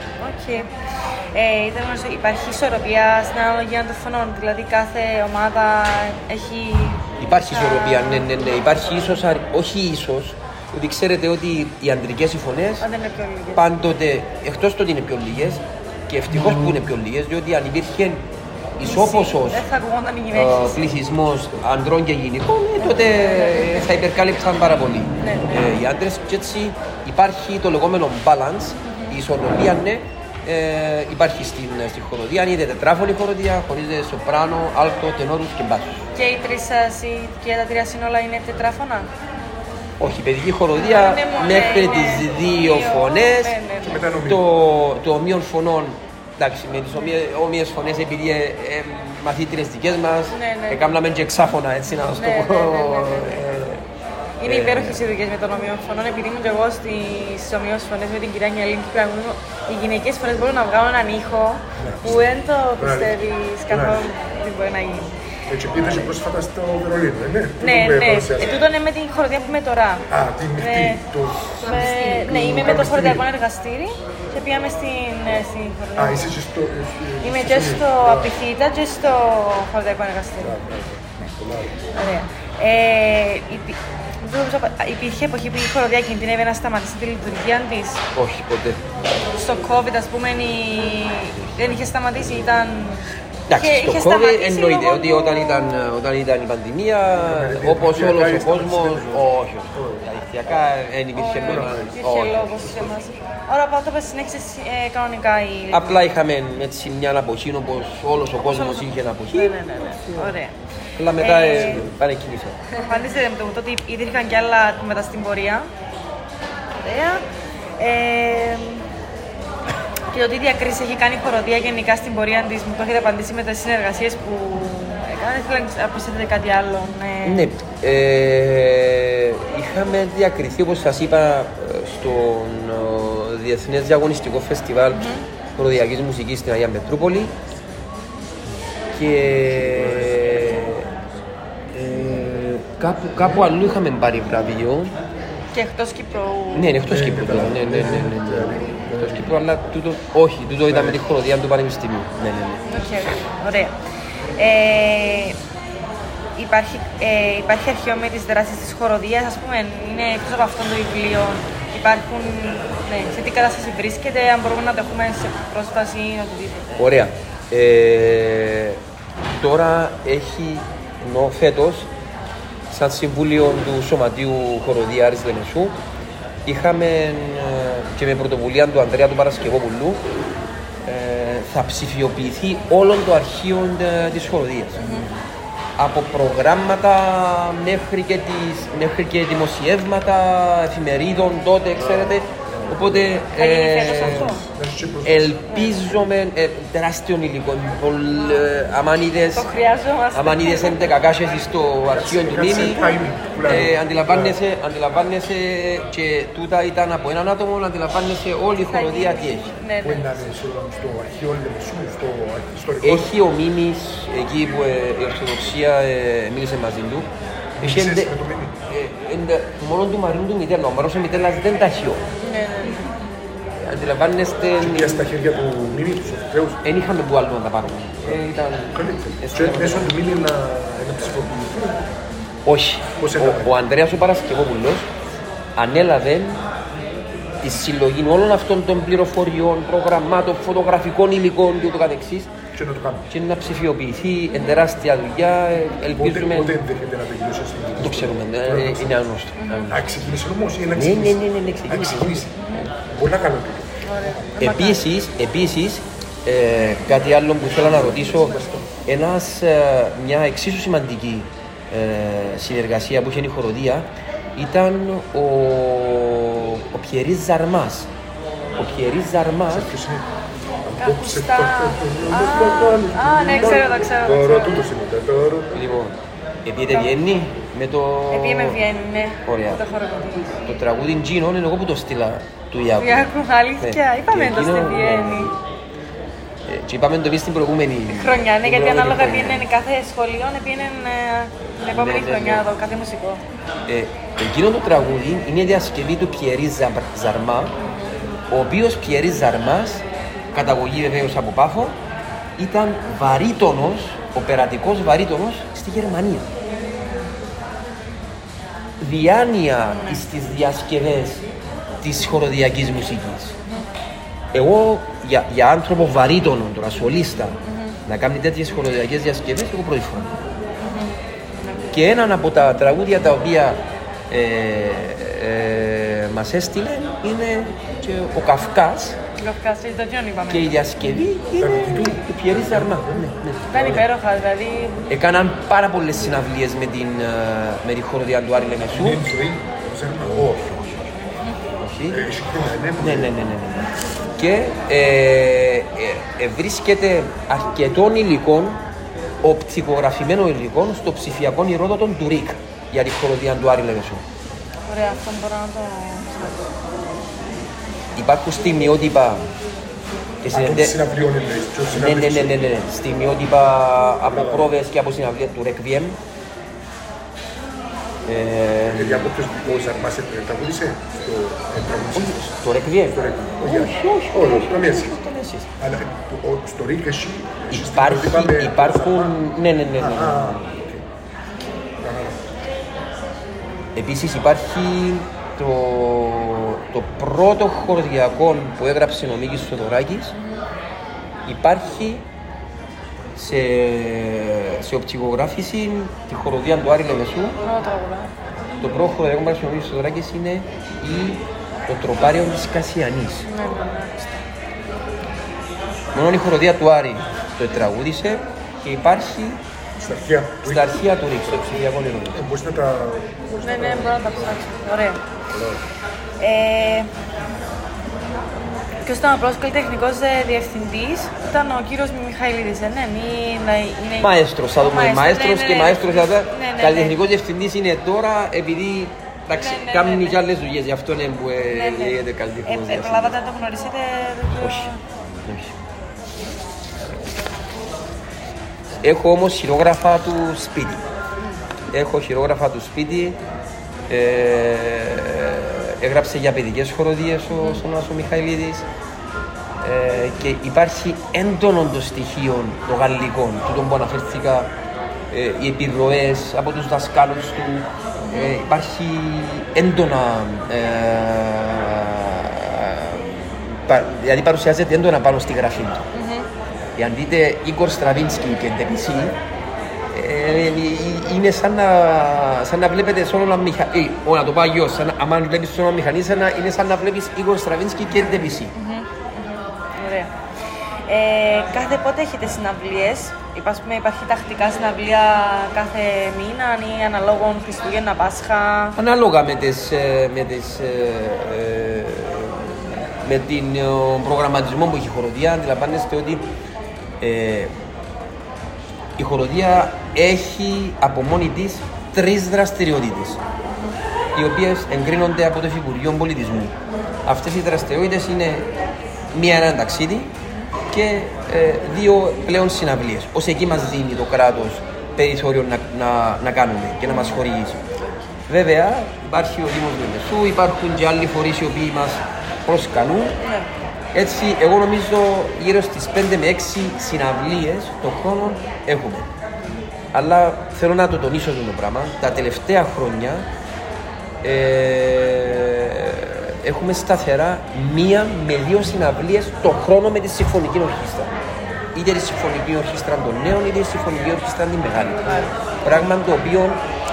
Υπάρχει ισορροπία στην αναλογία των φωνών, δηλαδή κάθε ομάδα έχει...
Υπάρχει ισορροπία, ναι. Υπάρχει όχι ίσως, ότι ξέρετε ότι οι αντρικές φωνές πάντοτε, εκτός το ότι είναι πιο λίγες, και ευτυχώς που είναι πιο λίγες, διότι αν υπήρχε ισόποσος πληθυσμός ανδρών και γυναικών, τότε θα υπερκάλυψαν πάρα πολύ οι άντρες, και έτσι υπάρχει το λεγόμενο balance, η ισορροπία, ναι. Υπάρχει στη χοροδία, είναι τετράφωνη χοροδία, χωρίζεται σοπράνο, άλτο, τενόρους και μπάσους.
Και οι τρεις και τα 3 σύνολα είναι τετράφωνα?
Όχι, η παιδική χοροδία μέχρι τις 2 φωνές. Το ομοίων φωνών, εντάξει, με τις ομοίες φωνές, επειδή μαθήτρες δικές μας, έκαναμε και εξάφωνα, έτσι να το πω.
Είναι υπέροχες οι δουλειές με των ομοίων φωνών, επειδή ήμουν και εγώ στις ομοίως φωνές με την κυρία Νιαλίνη και οι γυναικές φωνές μπορούν να βγάλουν έναν ήχο που δεν το πιστεύεις καθόλου ότι μπορεί να γίνει.
Έτσι πήγες και πρόσφατα στο Βερολίνο, ναι?
Ναι. Τούτο είναι με την χοροδία που είμαι τώρα.
Την μειχτή.
Ναι, είμαι με το χοροδιακό εργαστήρι και πήγαμε στην χοροδία.
Είσαι και στο...
Είμαι και στο Απιθύτα και στο χοροδιακό εργαστήρι. Ωραία. Υπήρχε εποχή που η χοροδία κινδυνεύει να σταματήσει τη λειτουργία της?
Όχι, ποτέ.
Στο COVID, ας πούμε, δεν είχε σταματήσει, ήταν...
Εντάξει, στο COVID εννοείται ότι όταν ήταν η πανδημία, όπως όλος ο κόσμος, όχι. Αληθιακά δεν υπήρχε
λόγος σε εμάς. Άρα πάντοτε συνέχισες κανονικά η...
Απλά είχαμε έτσι μια αποχή, όπως όλος ο κόσμος είχε αποχή.
Ναι, ωραία.
Αλλά μετά πανεκκινήσαμε.
Απαντήστε με το ότι υπήρχαν κι άλλα μετά στην πορεία. Ωραία. Και τι διακρίσεις έχει κάνει η χοροδία γενικά στην πορεία της, μου το έχετε απαντήσει με τις συνεργασίες που έκανε, θέλω να προσθέσετε κάτι άλλο.
Ναι, είχαμε διακριθεί, όπως σας είπα, στον Διεθνές Διαγωνιστικό Φεστιβάλ Χοροδιακής Μουσικής στην Αγία Πετρούπολη και κάπου αλλού είχαμε πάρει βραβείο.
Και εκτός Κύπρου.
Ναι, εκτός Κύπρου. Εκτός Κύπρου, αλλά τούτο ήταν με τη χοροδία του Πανεπιστημίου. Ναι.
Ωραία. Υπάρχει αρχείο με τις δράσεις της χοροδίας, ας πούμε, είναι εκτός από αυτόν το βιβλίο. Υπάρχουν, σε τι κατάσταση βρίσκεται, αν μπορούμε να το έχουμε σε πρόσβαση ή οτιδήποτε.
Ωραία. Τώρα έχει, φέτος, σαν συμβούλιο του Σωματείου Χοροδία Άρης Λεμεσού, είχαμε και με πρωτοβουλία του Ανδρέα του Παρασκευόπουλου, θα ψηφιοποιηθεί όλο το αρχείο της χοροδίας. Από προγράμματα μέχρι και δημοσιεύματα, εφημερίδων τότε, ξέρετε. Οπότε ελπίζομαι τεράστιο υλικό. Αν είδες 11 κάσες στο αρχείο του Μίμη, αντιλαμβάνεσαι και τούτα ήταν από έναν άτομο, αντιλαμβάνεσαι όλη η χοροδία τι έχει.
Που είναι στο αρχείο Λεμεσού, στο ιστορικό.
Έχει ο Μίμης, εκεί που η Ορθοδοξία μίλησε μαζί του. Μόνο του Μαρίνου του Μητέρνα, ο Μαρός ο Μητέρνας δεν τα έχει όλα. Αντιλαμβάνεστε...
Και στα χέρια του Μίμη, τους Ορθοδέους.
Δεν είχαμε που άλλο να τα πάρουμε.
Και μέσω του Μίμη να ψηφοποιηθεί.
Όχι. Ο Ανδρέας ο Παρασκευόπουλος ανέλαβε τη συλλογή όλων αυτών των πληροφοριών, προγραμμάτων, φωτογραφικών υλικών και ούτω καθεξής και να ψηφιοποιηθεί εν τεράστια δουλειά. Ελπίζουμε...
Πότε ενδέχεται να τελειώσει στην κοινωνία.
Το ξέρουμε, είναι άγνωστο.
Ξεκίνησε όμως ή να ξεκίνησε.
Ναι,
ξεκίνησε. Πολύ καλό τούτο.
Επίσης, κάτι άλλο που θέλω να ρωτήσω, μια εξίσου σημαντική συνεργασία που είχε η χοροδία ήταν ο Πιερής Ζαρμάς. Ο Πιερής Ζαρμάς...
Ναι, ξέρω.
Λοιπόν, επίετε Βιέννη με το...
Επίεμε Βιέννη, ναι.
Ωραία. Το τραγούδι Τζίνο είναι εγώ που το στείλα του Ιάκου.
Αλήθεια, είπαμε το στη Βιέννη.
Και είπαμε το εμείς την προηγούμενη
χρονιά, ναι, γιατί ανάλογα πήγαινε κάθε σχολείο, πήγαινε την επόμενη χρονιά εδώ, κάθε μουσικό.
Εκείνο το τραγούδι είναι η διασκευή του Πιερή Ζαρμά, ο οποίος Πιερής Ζαρμάς, καταγωγή βεβαίως από Πάφο, ήταν βαρύτονος, οπερατικός βαρύτονος στη Γερμανία. Διάνοια στις διασκευές της χοροδιακής μουσικής. Εγώ για άνθρωπο βαρύτονο, τώρα σολίστα, να κάνει τέτοιες χοροδιακές διασκευές, εγώ πρώτη φορά. Και έναν από τα τραγούδια τα οποία μας έστειλε είναι και ο Καυκάς. Και η διασκευή είναι του Πιερή Ζαρμά.
Ήταν υπέροχα, δηλαδή.
Έκαναν πάρα πολλές συναυλίες με τη χοροδία του Άρη Λεμεσού. Όχι. Ναι. Και βρίσκεται αρκετών υλικών, οπτικογραφημένων υλικών, στο ψηφιακό ηρόδοτο του ΡΙΚ για τη χοροδία του Άρη Λεμεσού.
Ωραία, αυτό μπορώ να το...
Υπάρχουν στιγμιότυπα και ναι, στιγμιότυπα από πρόβες και από συναυλίες του Ρεκβιέμ.
Γιατί από ποιος Ζαρμάς τραγούδισε
στο Ρεκβιέμ.
Όχι, καμία σχέση. Αλλά στο Ρικ εσύ
υπάρχουν, ναι. Επίσης υπάρχει το πρώτο χοροδιακό που έγραψε ο Μίκης Θοδωράκης, υπάρχει σε οπτικογράφηση τη χοροδία του Άρη Λεμεσού. Το πρώτο χοροδιακό που έγραψε ο Μίκης Θοδωράκης είναι το τροπάριο της Κασιανής. Μόνο η χοροδία του Άρη το τραγούδισε και υπάρχει στα αρχεία του Ρίξ, στο ψηφιακό νερό.
Μπορείς να τα...
Ναι, μπορώ να τα ψάξω. Ωραία. Ποιος ήταν ο πρώτος καλλιτεχνικός διευθυντής? Ήταν ο κύριος Μιχαηλίδης, ναι.
Μαέστρος, θα δούμε. Μαέστρος και μαέστρος. Καλλιτεχνικός διευθυντής είναι τώρα, επειδή κάνουν και άλλες δουλειές, γι' αυτό είναι που λέγεται καλλιτεχνικός διευθυντής.
Προλάβατε να το γνωρίσετε?
Όχι. Έχω όμως χειρόγραφα του σπίτι. Έγραψε για παιδικές χοροδίες ο Σωνάς ο Μιχαηλίδης και υπάρχει έντονο το στοιχείο των γαλλικών, τούτων που αναφέρθηκα, οι επιρροές από τους δασκάλους του, υπάρχει έντονα, δηλαδή παρουσιάζεται έντονα πάνω στη γραφή του. Αν δείτε Ίγκορ Στραβίνσκι και Ντεπισί, είναι σαν να βλέπετε σε όλα μηχανή, να το πω αγιώς, αν βλέπεις σε όλα μηχανή, είναι σαν να βλέπεις Ίγκορ Στραβίνσκι και Ντεπισί.
Ωραία. Κάθε πότε έχετε συναυλίες? Υπάρχει τακτικά συναυλία κάθε μήνα ή αναλόγων Χριστούγεννα, Πάσχα?
Ανάλογα με την προγραμματισμό που έχει η χοροδία. Αντιλαμβάνεστε ότι η χοροδία έχει από μόνη της 3 δραστηριότητες, οι οποίες εγκρίνονται από το Υπουργείο Πολιτισμού. Αυτές οι δραστηριότητες είναι ένα ταξίδι και 2 πλέον συναυλίες. Ως εκεί μας δίνει το κράτος περιθώριο να κάνουμε και να μας χορηγήσει. Βέβαια, υπάρχει ο Δήμος Λεμεσού, υπάρχουν και άλλοι φορείς οι οποίοι μας προσκαλούν. Έτσι, εγώ νομίζω γύρω στις 5 με 6 συναυλίες το χρόνο έχουμε. Αλλά θέλω να το τονίσω αυτό το πράγμα. Τα τελευταία χρόνια έχουμε σταθερά 1 με 2 συναυλίες το χρόνο με τη συμφωνική ορχήστρα. Είτε τη συμφωνική ορχήστρα των νέων, είτε τη συμφωνική ορχήστρα την μεγάλη. Πράγμα το οποίο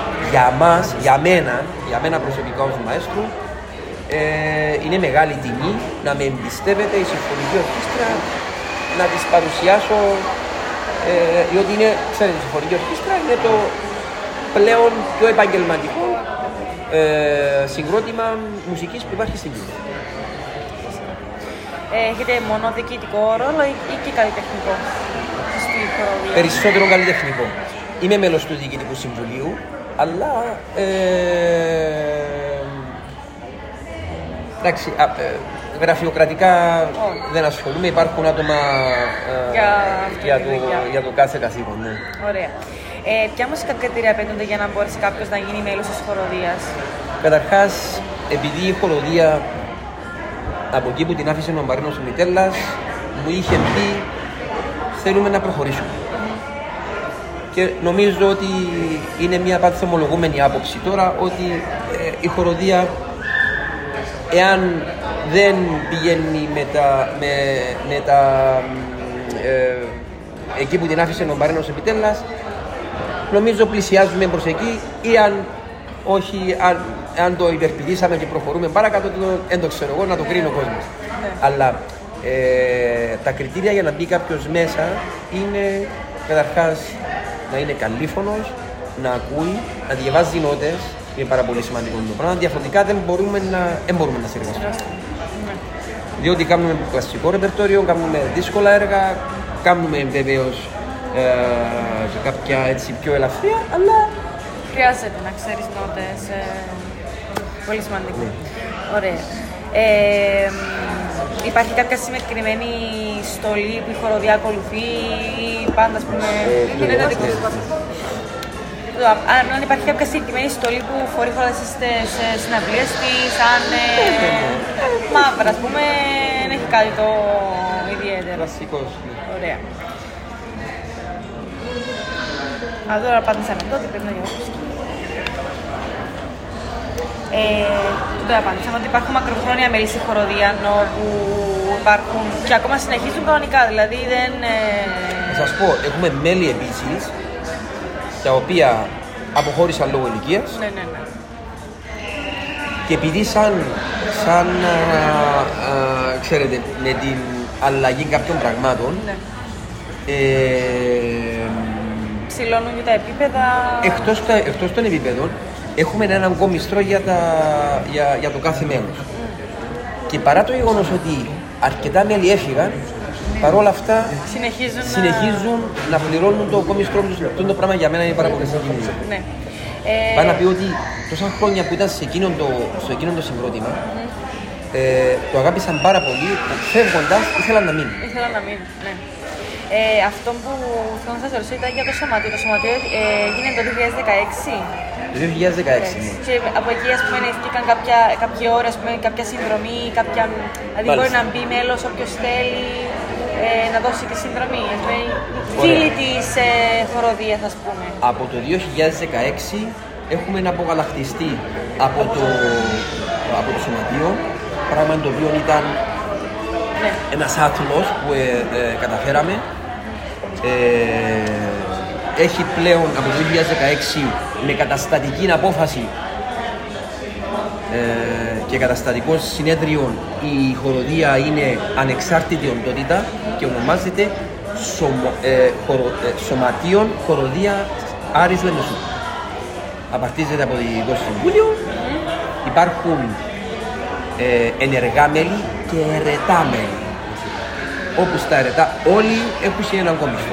για μένα προσωπικά ως μαέστρο, είναι μεγάλη τιμή να με εμπιστεύεται η συμφωνική ορχήστρα να της παρουσιάσω, διότι είναι, ξέρετε, η συμφωνική ορχήστρα είναι το πλέον πιο επαγγελματικό συγκρότημα μουσικής που υπάρχει στην Κύπρο.
Έχετε μόνο διοικητικό ρόλο ή και καλλιτεχνικό στη χοροδία?
Περισσότερο καλλιτεχνικό. Είμαι μέλος του Διοικητικού Συμβουλίου, αλλά εντάξει, γραφειοκρατικά δεν ασχολούμαι, υπάρχουν άτομα για το κάθε καθήκον. Ναι.
Ωραία. Ποια μουσικά κριτήρια απαιτούνται για να μπορέσει κάποιος να γίνει μέλος της χοροδίας?
Καταρχάς, επειδή η χοροδία από εκεί που την άφησε ο Μαρίνος ο Μητέλλας, μου είχε πει θέλουμε να προχωρήσουμε. Και νομίζω ότι είναι μια παθομολογούμενη άποψη τώρα ότι η χοροδία, εάν δεν πηγαίνει εκεί που την άφησε ο Μαρίνος Επιτέλλας, νομίζω πλησιάζουμε προς εκεί, ή αν όχι, αν το υπερπηδήσαμε και προχωρούμε παρακάτω, δεν το ξέρω εγώ, να το κρίνει ο κόσμος. Αλλά τα κριτήρια για να μπει κάποιος μέσα είναι καταρχάς να είναι καλήφωνος, να ακούει, να διαβάζει νότες. Είναι πάρα πολύ σημαντικό το πράγμα. Διαφορετικά δεν μπορούμε να συνεργαστούμε. Διότι κάνουμε κλασικό ρεπερτόριο, κάνουμε δύσκολα έργα, κάνουμε βεβαίως και κάποια έτσι πιο ελαφριά, αλλά
χρειάζεται να ξέρεις νότες. Πολύ σημαντικό. Ωραία. Υπάρχει κάποια συγκεκριμένη στολή που η χοροδία ακολουθεί ή πάντα, ας πούμε, αν υπάρχει κάποια συγκεκριμένη στολή που φορεί χώρα στις συναυλίες της, σαν μαύρα, ας πούμε, δεν έχει κάτι το ιδιαίτερο.
Κλασικός.
Ωραία. Τώρα απάντησαμε τότε, πρέπει να διαβάσουμε. Τώρα απάντησαμε ότι υπάρχουν μακροχρόνια μέλη στη χοροδία, που υπάρχουν και ακόμα συνεχίζουν κανονικά, δηλαδή δεν...
Θα σας πω, έχουμε μέλη επίσης, τα οποία αποχώρησαν λόγω ηλικίας.
Ναι.
Και επειδή ξέρετε, με την αλλαγή κάποιων πραγμάτων,
ναι. Ψηλώνουν και τα επίπεδα.
Εκτός των επίπεδων, έχουμε έναν κομμιστρό για το κάθε μέλος. Και παρά το γεγονός ότι αρκετά μέλη έφυγαν. Παρ' όλα αυτά
συνεχίζουν
να πληρώνουν το κόμιστρό τους. Αυτό το πράγμα για μένα είναι πάρα πολύ συγκινητικό.
Ναι.
Πάει να πει ότι τόσα χρόνια που ήταν σε εκείνο το συγκρότημα, το αγάπησαν πάρα πολύ, φεύγοντας ήθελαν να μείνουν.
Ναι. Αυτό που θέλω να σας ρωτήσω ήταν για το σωματείο. Το σωματείο έγινε το 2016.
Το 2016, ναι.
Και από εκεί, ας πούμε, βγήκαν κάποια ώρα, κάποια συνδρομή, δηλαδή μπορεί να μπει μέλος όποιος θέλει να δώσει τη συνδρομή. Φίλοι της χοροδίας, ας πούμε.
Από το 2016 έχουμε απογαλακτιστεί από το σωματείο, πράγμα το οποίο ήταν ένας άθλος που καταφέραμε. Έχει πλέον από το 2016 με καταστατική απόφαση και καταστατικό συνέδριο η χοροδία είναι ανεξάρτητη οντότητα και ονομάζεται Σωματείων Χοροδία Άρης Λεμεσού. Απαρτίζεται από το Διοικητικό Συμβούλιο, υπάρχουν ενεργά μέλη και αιρετά μέλη. Όπου στα αιρετά όλοι έχουν έναν κόμιστο.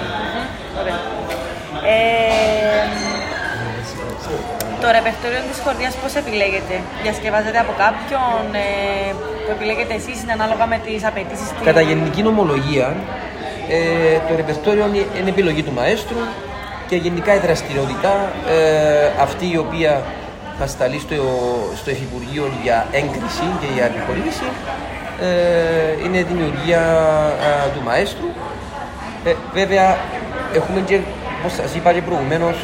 Το ρεπερτόριο της χορδίας πώς επιλέγεται? Διασκευάζεται από κάποιον, το επιλέγετε εσείς ανάλογα με τις απαιτήσεις?
Κατά γενική νομολογία, το ρεπερτόριο είναι επιλογή του μαέστρου και γενικά η δραστηριότητα αυτή η οποία θα σταλεί στο Υφυπουργείο για έγκριση και για επιχορήγηση είναι δημιουργία του μαέστρου. Βέβαια έχουμε και, όπως σας είπα και προηγουμένως,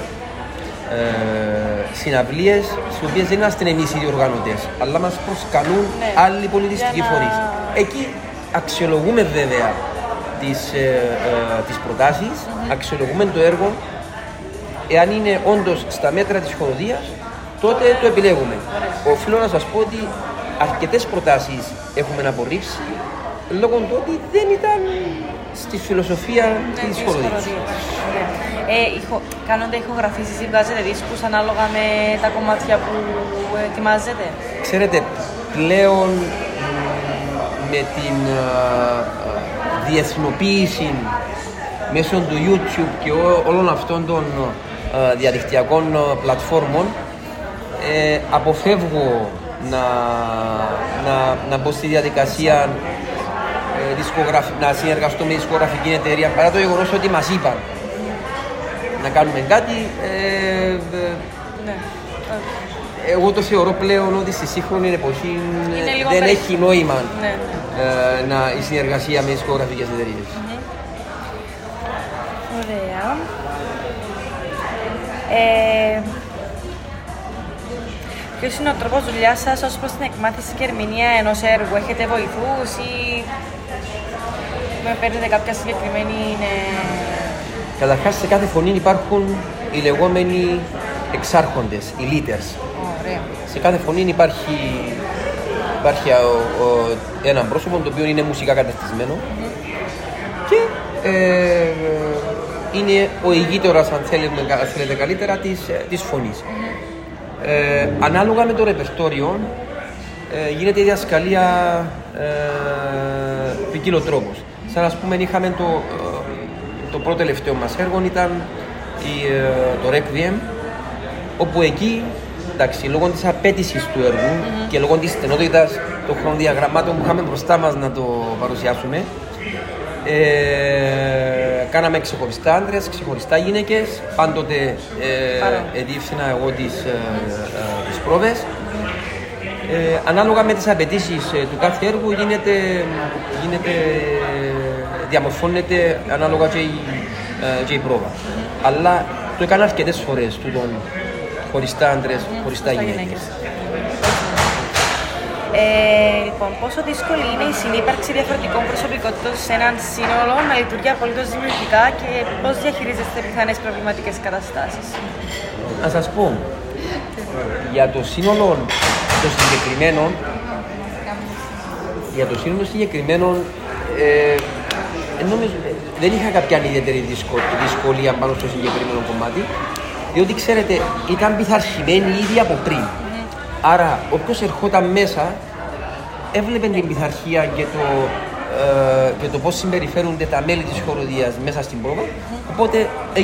συναυλίες στις οποίες δεν είμαστε εμείς οι διοργανωτές, αλλά μας προσκαλούν άλλοι πολιτιστικοί φορείς. Εκεί αξιολογούμε βέβαια τις προτάσεις, αξιολογούμε το έργο. Εάν είναι όντως στα μέτρα της χοροδίας, τότε το επιλέγουμε. Οφείλω να σας πω ότι αρκετές προτάσεις έχουμε απορρίψει λόγω του ότι δεν ήταν στη φιλοσοφία της χοροδίας.
Κάνονται ηχογραφήσεις ή βγάζετε δίσκους ανάλογα με τα κομμάτια που ετοιμάζετε?
Ξέρετε, πλέον με την διεθνοποίηση μέσω του YouTube και όλων αυτών των διαδικτυακών πλατφόρμων αποφεύγω να μπω στη διαδικασία να συνεργαστώ με δισκογραφική εταιρεία, παρά το γεγονός ότι μας είπαν να κάνουμε κάτι. Εγώ το θεωρώ πλέον ότι στη σύγχρονη εποχή δεν έχει νόημα η συνεργασία με δισκογραφικές εταιρείες.
Ωραία. Ποιος είναι ο τρόπος δουλειάς σας ως προς την εκμάθηση και ερμηνεία ενός έργου? Έχετε βοηθούς ή παίρνετε κάποια συγκεκριμένη?
Καταρχάς, σε κάθε φωνή υπάρχουν οι λεγόμενοι εξάρχοντες, οι leaders.
Ωραία.
Σε κάθε φωνή υπάρχει ένα πρόσωπο το οποίο είναι μουσικά καταρτισμένο και είναι ο ηγείτορας, αν θέλετε καλύτερα, της φωνής. Ανάλογα με το ρεπερτόριο γίνεται η διασκαλία ποικίλο τρόπος. Σαν ας πούμε είχαμε το πρώτο τελευταίο μας έργο ήταν το Requiem, όπου εκεί, εντάξει, λόγω της απέτησης του έργου και λόγω της στενότητας των χρονοδιαγραμμάτων που είχαμε μπροστά μας να το παρουσιάσουμε, κάναμε ξεχωριστά άντρες, ξεχωριστά γυναίκες. Πάντοτε διεύθυνα εγώ τις πρόβες. Ανάλογα με τις απαιτήσεις του κάθε έργου διαμορφώνεται ανάλογα και η πρόβα. Αλλά το έκανα αρκετές φορές χωριστά άντρες, χωριστά γυναίκες.
Λοιπόν, πόσο δύσκολη είναι η συνύπαρξη διαφορετικών προσωπικότητων σε έναν σύνολο να λειτουργεί απολύτως δημιουργικά και πώς διαχειρίζεστε πιθανές προβληματικές καταστάσεις?
Να σας πω, για το σύνολο των συγκεκριμένων, νομίζω δεν είχα κάποια ιδιαίτερη δυσκολία πάνω στο συγκεκριμένο κομμάτι, διότι ξέρετε, ήταν πειθαρχημένοι ήδη από πριν. Άρα, όποιος ερχόταν μέσα, έβλεπε την πειθαρχία και και το πώς συμπεριφέρονται τα μέλη της χοροδίας μέσα στην πρόβα, οπότε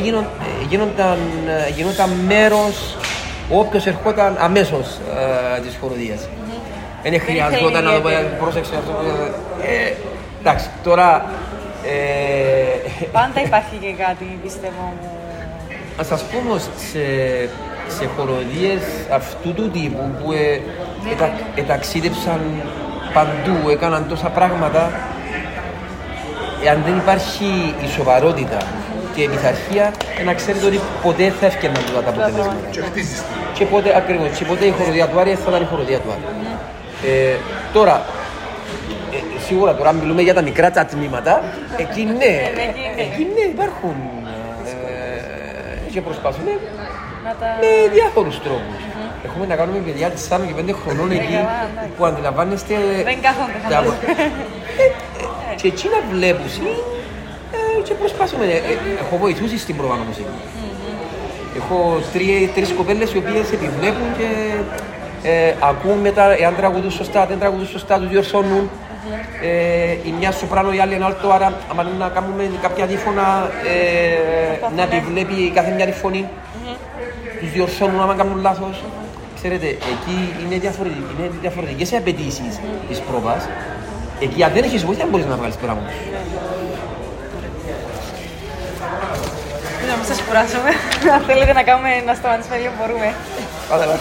γινόταν μέρος όποιος ερχόταν αμέσως της χοροδίας. Δεν χρειαζόταν να το πω, πρόσεξε αυτό. Εντάξει, τώρα...
Πάντα υπάρχει και κάτι, πιστεύω.
Να σας πω όμως, σε χοροδίες αυτού του τύπου που ταξίδεψαν παντού, έκαναν τόσα πράγματα, αν δεν υπάρχει η σοβαρότητα και η πειθαρχία, να ξέρετε ότι ποτέ θα έφτιαναν τα αποτελέσματα. Και ποτέ, ακριβώς, και ποτέ η χοροδία του Άρη θα ήταν η χοροδία του Άρη. Τώρα, σίγουρα τώρα μιλούμε για τα μικρά τα τμήματα, εκεί ναι, υπάρχουν και προσπαθούν με διάφορους τρόπους. Έχουμε να κάνουμε παιδιά της 4 και 5 χρονών εκεί που αντιλαμβάνεστε...
Δεν κάθονται.
Και εκεί να βλέπουν και προσπαθούμε. Έχω βοηθούσει στην πρόβα μουσική. Έχω τρεις κοπέλες οι οποίες επιβλέπουν και ακούν μετά εάν τραγουδούν σωστά, δεν τραγουδούν σωστά, τους διορθώνουν. Η μια σοπράνο, η άλλη ένα αλτό, άρα άμα να κάνουμε κάποια δίφωνα να επιβλέπει κάθε μια τη φωνή. Τους διορθώνουν άμα κάνουν λάθος. Ξέρετε, εκεί είναι διαφορετικές οι απαιτήσεις της πρόβας. Εκεί αν δεν έχεις βοήθεια μπορείς να βγάλεις πράγματα.
Να μην σας κουράσουμε. Αν θέλετε να σταματήσουμε λίγο μπορούμε.
Πάντα.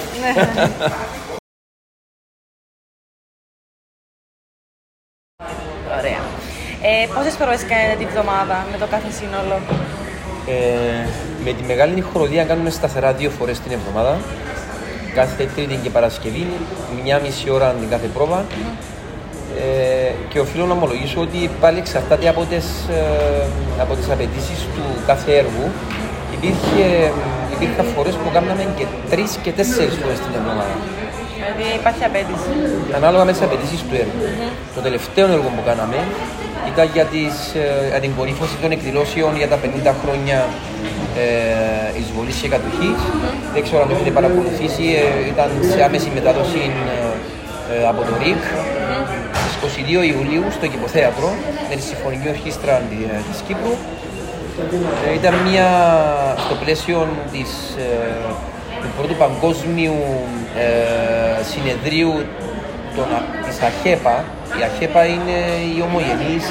Ωραία. Πόσες πρόβες κάνετε τη βδομάδα με το κάθε σύνολο?
Με τη μεγάλη χοροδία κάνουμε σταθερά 2 φορές την εβδομάδα. Κάθε Τρίτη και Παρασκευή, 1,5 ώρα την κάθε πρόβα. Και οφείλω να ομολογήσω ότι πάλι εξαρτάται από τις απαιτήσεις του κάθε έργου. Υπήρχαν φορές που κάναμε και 3 και 4 φορές την εβδομάδα.
Δηλαδή υπάρχει απαιτήση.
Ανάλογα με τις απαιτήσεις του έργου. Το τελευταίο έργο που κάναμε ήταν για την κορύφωση των εκδηλώσεων για τα 50 χρόνια εισβολής και κατοχής. Δεν ξέρω αν το έχετε παρακολουθήσει, ήταν σε άμεση μετάδοση από το ΡΙΚ. Στις 22 Ιουλίου στο Κηποθέατρο με τη Συμφωνική Ορχήστρα της Κύπρου. Ήταν στο πλαίσιο του πρώτου παγκόσμιου συνεδρίου της ΑΧΕΠΑ. Η ΑΧΕΠΑ είναι η ομογενής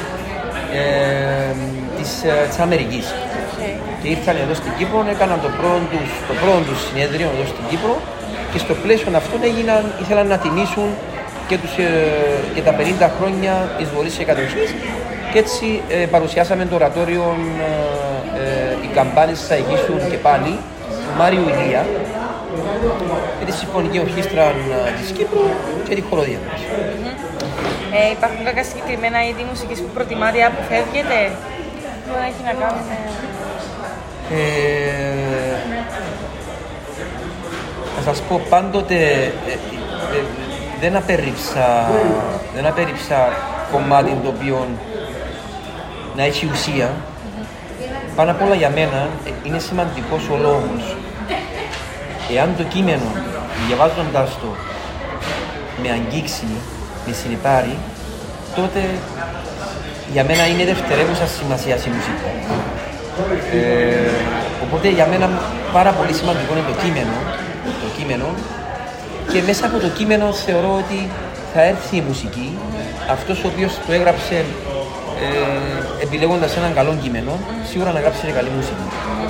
της Αμερικής. Και ήρθαν εδώ στην Κύπρο, έκαναν το πρώτο τους συνέδριο εδώ στην Κύπρο και στο πλαίσιο αυτών ήθελαν να τιμήσουν και τα 50 χρόνια εισβολής και κατοχής και έτσι παρουσιάσαμε το ορατόριο «Οι καμπάνες θα ηγήσουν και πάλι» του Μάριου Ηλία και τη Συμφωνική Ορχήστρα της Κύπρου και τη χοροδία μας.
Υπάρχουν κάποια συγκεκριμένα είδη μουσικής που προτιμάτε ή αποφεύγετε? Που έχει να κάνει με...
Να σας πω, πάντοτε δεν απέρριψα κομμάτι το οποίο να έχει ουσία. Πάνω απ' όλα για μένα είναι σημαντικός ο λόγος. Εάν το κείμενο, διαβάζοντας το, με αγγίξει, με συνυπάρει, τότε για μένα είναι δευτερεύουσα σημασία η μουσική. Οπότε για μένα πάρα πολύ σημαντικό είναι το κείμενο και μέσα από το κείμενο θεωρώ ότι θα έρθει η μουσική. Αυτός ο οποίος το έγραψε επιλέγοντας έναν καλό κείμενο, σίγουρα να γράψει και καλή μουσική.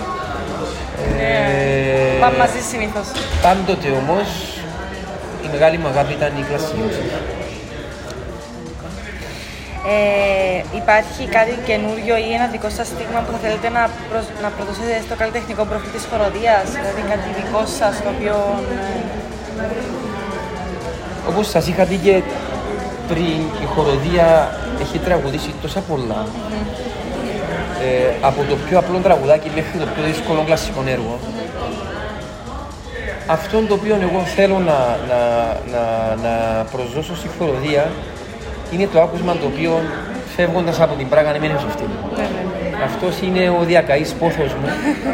Πάμε μαζί συνήθως.
Πάντοτε όμως η μεγάλη μου αγάπη ήταν η κλασική μουσική.
Υπάρχει κάτι καινούριο ή ένα δικό σας στίγμα που θα θέλετε να προδώσετε στο καλλιτεχνικό προφίλ της χοροδίας, δηλαδή κάτι δικό σας το οποίο...
Όπως σας είχα πει και πριν, η χοροδία έχει τραγουδήσει τόσα πολλά. Από το πιο απλό τραγουδάκι μέχρι το πιο δύσκολο κλασικό έργο. Αυτό το οποίο εγώ θέλω να προσδώσω στη χοροδία είναι το άκουσμα το οποίο φεύγοντας από την Πράγα ανεμένει σε αυτήν. Αυτός είναι ο διακαής πόθος μου.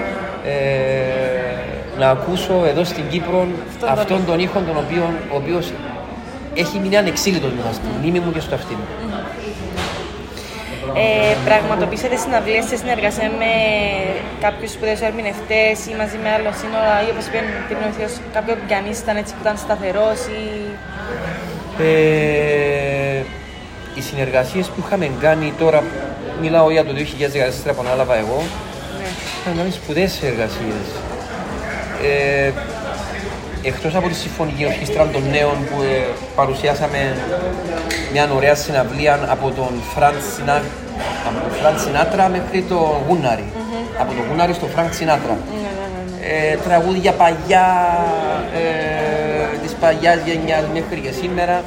Να ακούσω εδώ στην Κύπρο αυτόν τον ήχο ο οποίος έχει μείνει ανεξήλυτος μέσα στη μνήμη μου και στο αυτί μου.
Πραγματοποιήσατε συναυλίες σε συνεργασία με κάποιους σπουδαίους ερμηνευτές ή μαζί με άλλο σύνορα ή όπως είπε πριν ο Θείος, κάποιο πιανίστα ήταν έτσι που ήταν σταθερός ή...
Οι συνεργασίες που είχαμε κάνει τώρα, μιλάω για το 2014 που ανάλαβα εγώ, είχαμε κάνει σπουδαίες συνεργασίες. Εκτός από τη Συμφωνική Ορχήστρα των Νέων που παρουσιάσαμε μια ωραία συναυλία από τον Φραντ Σινάτρα μέχρι το Γούναρι. Από το Γούναρι στο Φραντ Σινάτρα. Τραγούδια παλιά, της παλιάς γενιάς μέχρι και σήμερα.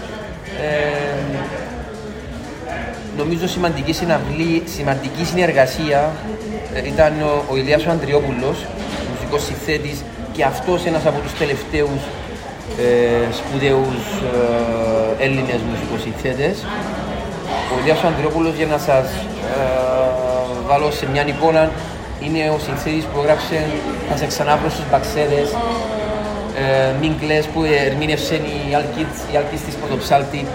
Νομίζω σημαντική συνεργασία ήταν ο Ηλίας ο Ανδριόπουλος, μουσικός συνθέτης, και αυτός ένας από τους τελευταίους σπουδαίους Έλληνες μουσικοσυνθέτες. Ο Ηλίας ο Ανδριόπουλος, για να σας βάλω σε μια εικόνα, είναι ο συνθέτης που έγραψε «Θα σε ξανάβρω στους Μπαξέδες», «Μην κλαις» που ερμήνευσε η Άλκης της Πρωτοψάλτη.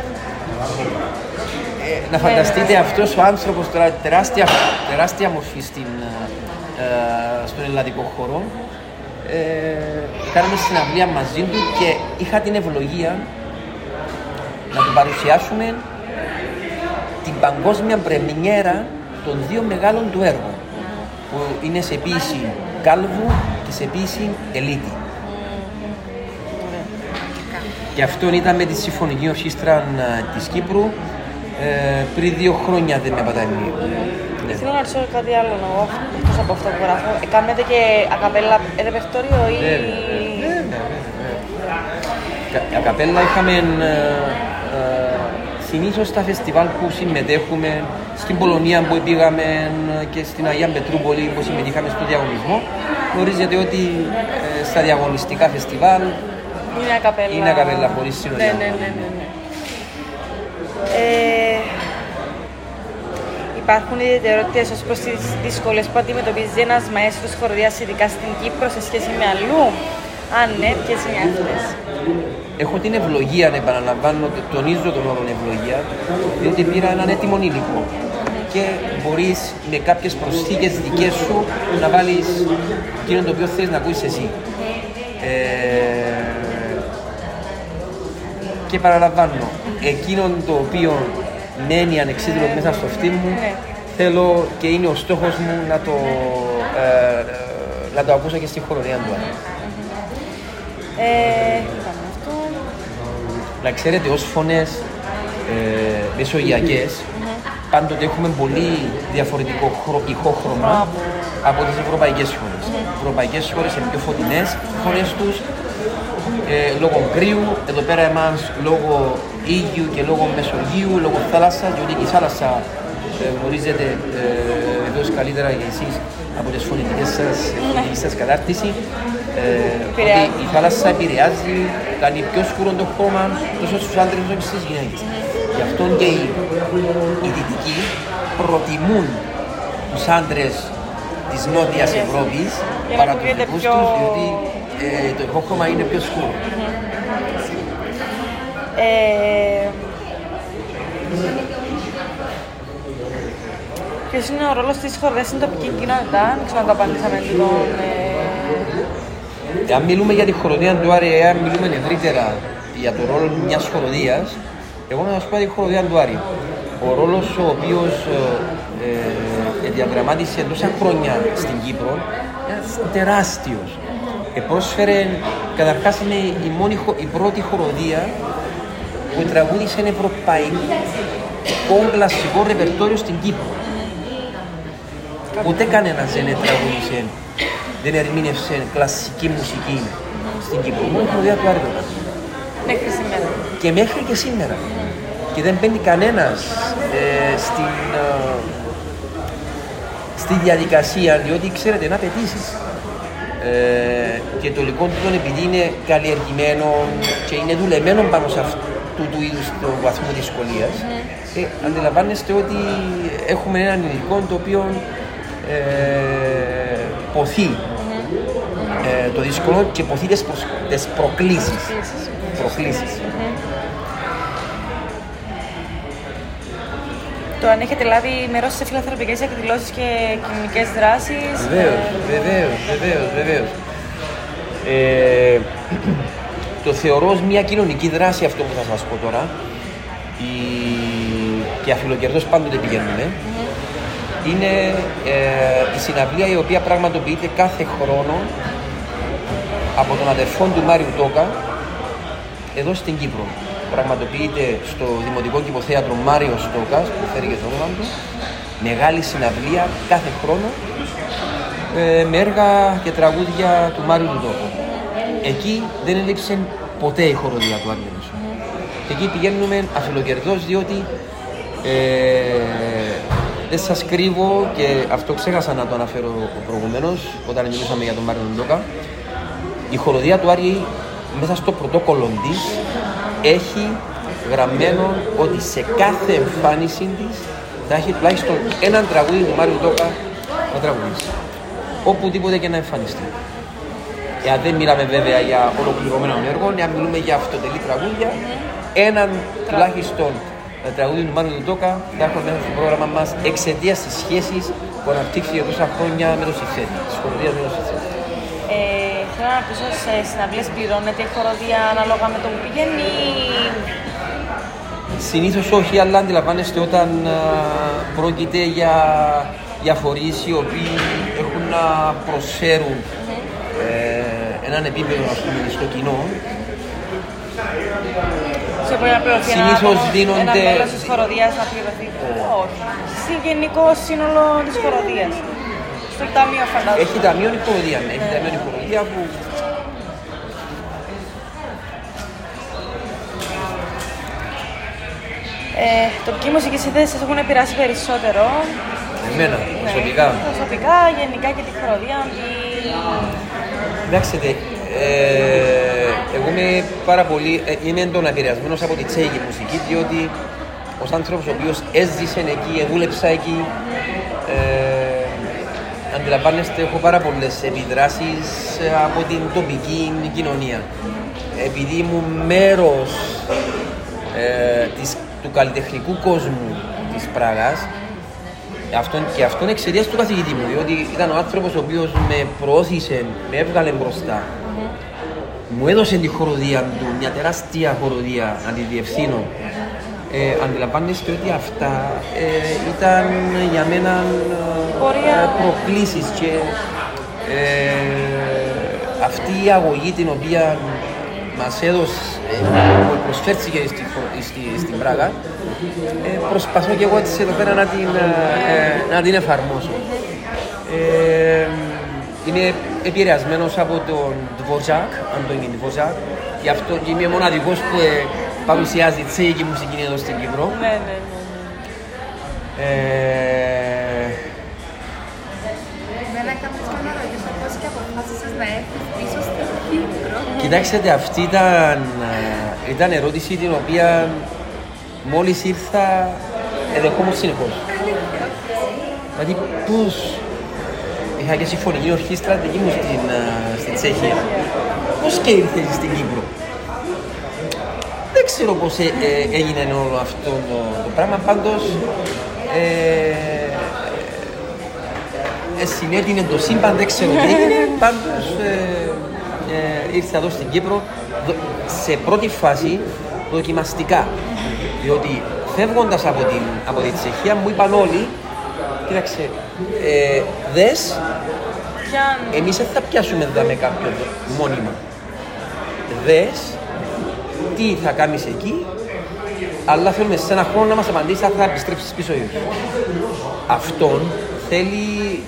Να φανταστείτε αυτός ο άνθρωπος τώρα, τεράστια μορφή στον ελλαδικό χώρο. Κάναμε συναυλία μαζί του και είχα την ευλογία να του παρουσιάσουμε την παγκόσμια πρεμιέρα των δύο μεγάλων του έργων, που είναι σε ποίηση Κάλβου και σε ποίηση Ελίτη. Και αυτόν ήταν με τη Συμφωνική Ορχήστρα της Κύπρου πριν 2 χρόνια, δεν με πατάει μνήμη.
Θέλω να ρωτήσω κάτι άλλο εκτός από αυτό που γράφω. Κάνετε και ακαπέλα ρεπερτόριο ή...
Ακαπέλα είχαμε συνήθως στα φεστιβάλ που συμμετέχουμε, στην Πολωνία που πήγαμε και στην Αγία Πετρούπολη που συμμετείχαμε στο διαγωνισμό. Γνωρίζετε ότι στα διαγωνιστικά φεστιβάλ είναι ακαπέλα χωρίς συνοδεία.
Υπάρχουν ιδιαιτερότητες ως προς τις δυσκολίες που αντιμετωπίζει ένας μαέστρος χοροδίας, ειδικά στην Κύπρο, σε σχέση με αλλού? Αν ναι, ποιες είναι αυτές?
Έχω την ευλογία, να επαναλαμβάνω, τονίζω τον όρο ευλογία, διότι πήρα έναν έτοιμο υλικό και μπορείς με κάποιες προσθήκες δικές σου να βάλεις εκείνο το οποίο θέλεις να ακούσεις εσύ. Και παραλαμβάνω, εκείνον το οποίο μένει ανεξίτηλο μέσα στο αυτί μου, θέλω και είναι ο στόχος μου να το ακούσω και στη χοροδία του. Να ξέρετε, ως φωνές μεσογειακές, πάντοτε έχουμε πολύ διαφορετικό ηχόχρωμα από τις ευρωπαϊκές χώρες. Οι ευρωπαϊκές χώρες είναι πιο φωτεινές οι φωνές τους, λόγω κρύου, εδώ πέρα εμάς λόγω ήλιου και λόγω Μεσογείου, λόγω θάλασσας, διότι και η θάλασσα γνωρίζετε βεβαίως καλύτερα και εσείς από τις φωνητικές σας κατάρτιση, ότι η θάλασσα επηρεάζει, κάνει πιο σκούρο το χρώμα τόσο στους άντρες όσο και στις γυναίκες. Γι' αυτό και οι δυτικοί προτιμούν τους άντρες της Νότιας Ευρώπης παρά τους δικούς τους, διότι το ηχόχρωμα είναι πιο σκούρο.
Ποιος είναι ο ρόλος της χοροδίας στην τοπική κοινότητα? Δεν ξέρω αν το απαντήσαμε λίγο.
Αν μιλούμε για τη χοροδία του Άρη, αν μιλούμε ευρύτερα για το ρόλο μιας χοροδίας, εγώ να σας πω για τη χοροδία του Άρη. Ο ρόλος ο οποίος διαδραμάτισε τόσα χρόνια στην Κύπρο είναι τεράστιος. Πρόσφερε, καταρχάς είναι η πρώτη χοροδία που τραγούδισε ευρωπαϊκό κλασικό ρεπερτόριο στην Κύπρο. Ποτέ κανένας δεν τραγούδισε, δεν ερμήνευσε κλασική μουσική στην Κύπρο. Μόνο η χοροδία του Άρη.
Μέχρι σήμερα.
Και μέχρι και σήμερα. Και δεν μπαίνει κανένας στη διαδικασία, διότι ξέρετε, είναι απαιτήσεις. Και το υλικό του, επειδή είναι καλλιεργημένο και είναι δουλεμένο πάνω σε αυτού του είδους του βαθμού δυσκολίας, αντιλαμβάνεστε ότι έχουμε έναν υλικό το οποίο ποθεί το δύσκολο και ποθεί τις προκλήσεις.
αν έχετε λάβει μέρος σε φιλανθρωπικές εκδηλώσεις και κοινωνικές δράσεις.
Βεβαίως. Το θεωρώ ως μια κοινωνική δράση αυτό που θα σας πω τώρα. Και αφιλοκερδώς πάντοτε πηγαίνουμε. Είναι η συναυλία η οποία πραγματοποιείται κάθε χρόνο από τον αδερφό του Μάριου Τόκα εδώ στην Κύπρο. Πραγματοποιείται στο Δημοτικό Κηποθέατρο Μάριος Τόκας, που φέρει και το όνομα του. Μεγάλη συναυλία κάθε χρόνο με έργα και τραγούδια του Μάριου του Τόκα. Εκεί δεν έλειψε ποτέ η χοροδία του Άγγελου. Εκεί πηγαίνουμε αφιλοκερδώς, διότι δεν σας κρύβω, και αυτό ξέχασα να το αναφέρω προηγουμένως όταν μιλούσαμε για τον Μάριο Ντόκα, η χοροδία του Άρη μέσα στο πρωτόκολλο της έχει γραμμένο ότι σε κάθε εμφάνιση της θα έχει τουλάχιστον έναν τραγούδι του Μάριου Ντόκα να τραγουδήσει, οπουδήποτε και να εμφανιστεί. Δεν μιλάμε βέβαια για ολοκληρωμένο έργο, αν μιλούμε για αυτοτελή τραγούδια, έναν τουλάχιστον τραγούδι του Μάριου Ντόκα θα έχουμε μέσα στο πρόγραμμα μας εξαιτίας της σχέσης που αναπτύξει για τόσα χρόνια με το συνθέτη, της χοροδίας με το συνθέτη.
Θέλω να ρωτήσω, σε συναυλίες πληρώνεται η χοροδία ανάλογα με το που πηγαίνει?
Συνήθως όχι, αλλά αντιλαμβάνεστε όταν πρόκειται για φορείς οι οποίοι έχουν να προσφέρουν έναν επίπεδο, ας πούμε, στο κοινό.
Συνήθως δίνονται... Ένα μέλος της χοροδίας να πληρωθεί? Όχι. Γενικό σύνολο της χοροδίας. Στο ταμείο φαντάζομαι.
Έχει ταμείο η χοροδία, ναι. Έχει ταμείο η χοροδία που...
Τοπική μουσική σύνθεση σας έχουν επηρεάσει περισσότερο?
Εμένα, προσωπικά.
Προσωπικά, γενικά και τη χοροδία.
Κοιτάξτε, εγώ είμαι πάρα πολύ, είμαι έντονα επηρεασμένος από τη τσέχικη μουσική, διότι ως άνθρωπος ο οποίος έζησε εκεί, δούλεψα εκεί, αντιλαμβάνεστε, έχω πάρα πολλές επιδράσεις από την τοπική κοινωνία. Επειδή ήμουν μέρος του καλλιτεχνικού κόσμου της Πράγας, και αυτόν εξαιτίας του καθηγητή μου, διότι ήταν ο άνθρωπος ο οποίος με προώθησε, με έβγαλε μπροστά. Μου έδωσε τη χοροδία του, μια τεράστια χοροδία να τη διευθύνω. Αντιλαμβάνεστε ότι αυτά ήταν για μένα προκλήσεις, και αυτή η αγωγή την οποία μας έδωσε, που προσφέρθηκε στην Πράγα, προσπαθώ και εγώ έτσι εδώ πέρα να την εφαρμόσω. Είμαι επηρεασμένος από τον Dvořák, Αντώνη Dvořák, γι' αυτό και είμαι μοναδικός που παρουσιάζει τσέχικη μουσική εδώ στην Κύπρο.
Ναι. Εμένα κάποιος θα με ρωτήσω πώς και αποφάσισες να έρθεις πίσω στην Κύπρο.
Κοιτάξτε, αυτή ήταν ερώτηση την οποία μόλις ήρθα εδεχόμουν συνεχώς. Δηλαδή πώς είχα και συμφωνική ορχήστρα δική μου στην Τσέχια. Πώς και ήρθες στην Κύπρο? Δεν ξέρω πώς έγινε όλο αυτό το πράγμα, πάντως συνέτεινε το σύμπαν, δεν ξέρω τι έγινε, πάντως ήρθα εδώ στην Κύπρο σε πρώτη φάση δοκιμαστικά, διότι φεύγοντας από τη Τσεχία μου είπαν όλοι, κοίταξε, δες, εμείς δεν θα πιάσουμε εδώ με κάποιον μόνιμα, δες τι θα κάνεις εκεί, αλλά θέλουμε σε ένα χρόνο να μας απαντήσεις αν θα επιστρέψεις πίσω ή όχι. Αυτόν θέλει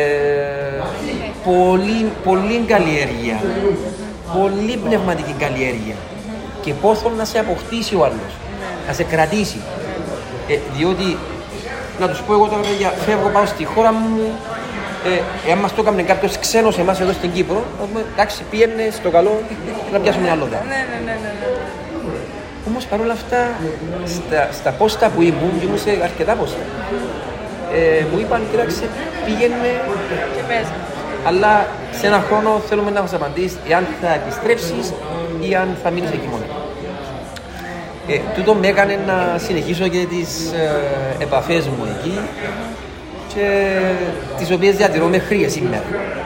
πολύ καλλιέργεια, πολύ πνευματική καλλιέργεια και πόθο να σε αποκτήσει ο άλλος, να σε κρατήσει. Διότι, να τους πω εγώ τώρα, φεύγω, πάω στη χώρα μου, εάν μας το έκανε κάποιος ξένος εμάς εδώ στην Κύπρο, εντάξει, πήγαινε στο καλό να πιάσουμε άλλο δά.
Ναι.
Όμως παρόλα αυτά, στα πόστα που ήμουν, και ήμουν σε αρκετά πόστα, μου είπαν, κοίταξε, πήγαινε
και πες.
Αλλά σε ένα χρόνο θέλουμε να μας απαντήσεις εάν θα επιστρέψεις ή αν θα μείνεις εκεί μόνο. Τούτο με έκανε να συνεχίσω και τις επαφές μου εκεί και τις οποίες διατηρώ μέχρι σήμερα.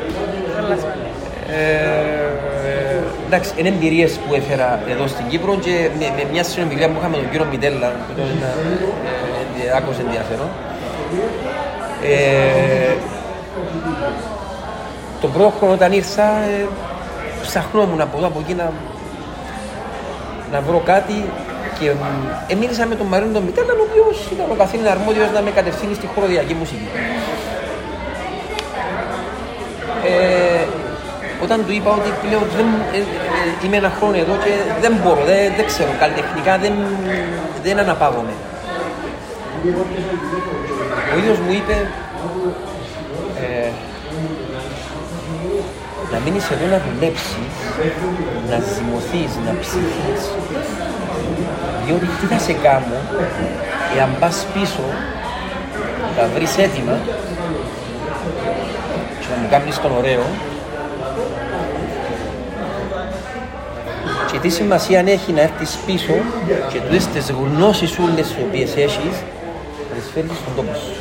Εντάξει, είναι εμπειρίες που έφερα εδώ στην Κύπρο και με μια συνομιλία που είχαμε με τον κύριο Μιτέλλα, που ήταν άκουσε ενδιαφέρον. Τον πρώτο χρόνο όταν ήρθα, ψαχνόμουν από εδώ από εκεί να βρω κάτι και μίλησα με τον Μαρίνο τον Μιτέλλα, ο οποίος ήταν ο καθήλυνα αρμόδιος να με κατευθύνει στη χοροδιακή μουσική. Όταν του είπα ότι πλέον είμαι ένα χρόνο εδώ και δεν μπορώ, δεν ξέρω, καλλιτεχνικά δεν αναπαύομαι. Ο ίδιος μου είπε να μείνεις εδώ να δουλέψεις, να ζυμωθείς, να ψηθείς, διότι τι θα σε κάνω εάν πας πίσω, θα βρεις έτοιμα και να μου κάνεις τον ωραίο και τι σημασία έχει να έρθεις πίσω και τούτες τις γνώσεις όλες τις οποίες έχεις να τις φέρεις στον τόπο σου.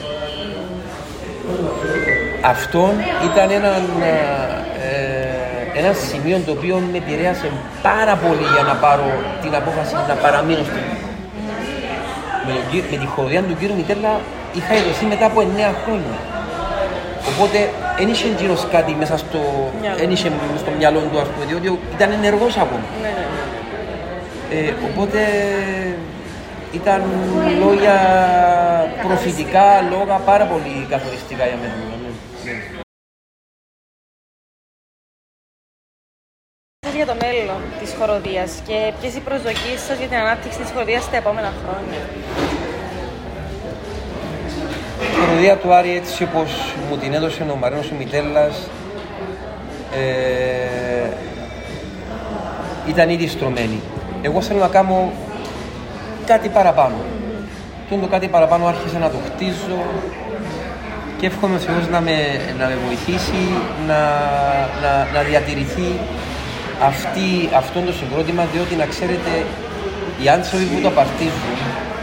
Αυτό ήταν ένα σημείο το οποίο με επηρέασε πάρα πολύ για να πάρω την απόφαση να παραμείνω στην με τη χοροδία του κύριου Μιτέλλα είχα ειδωθεί μετά από 9 χρόνια. Οπότε δεν είχε γύρω κάτι μέσα στο μυαλό του, ας πούμε, διότι ήταν ενεργός ακόμα. Οπότε ήταν λόγια προφητικά, λόγια πάρα πολύ καθοριστικά για μένα.
Για το μέλλον της χοροδίας και ποιες οι προσδοκίες σας για την ανάπτυξη της χοροδίας στα επόμενα χρόνια?
Η χοροδία του Άρη, έτσι όπως μου την έδωσε ο Μαρίνος ο Μιτέλλας, ήταν ήδη στρωμένη. Εγώ θέλω να κάνω κάτι παραπάνω. Το κάτι παραπάνω άρχισα να το χτίζω και εύχομαι ο Θεός να με βοηθήσει να διατηρηθεί αυτό το συγκρότημα, διότι να ξέρετε, οι άνθρωποι που το απαρτίζουν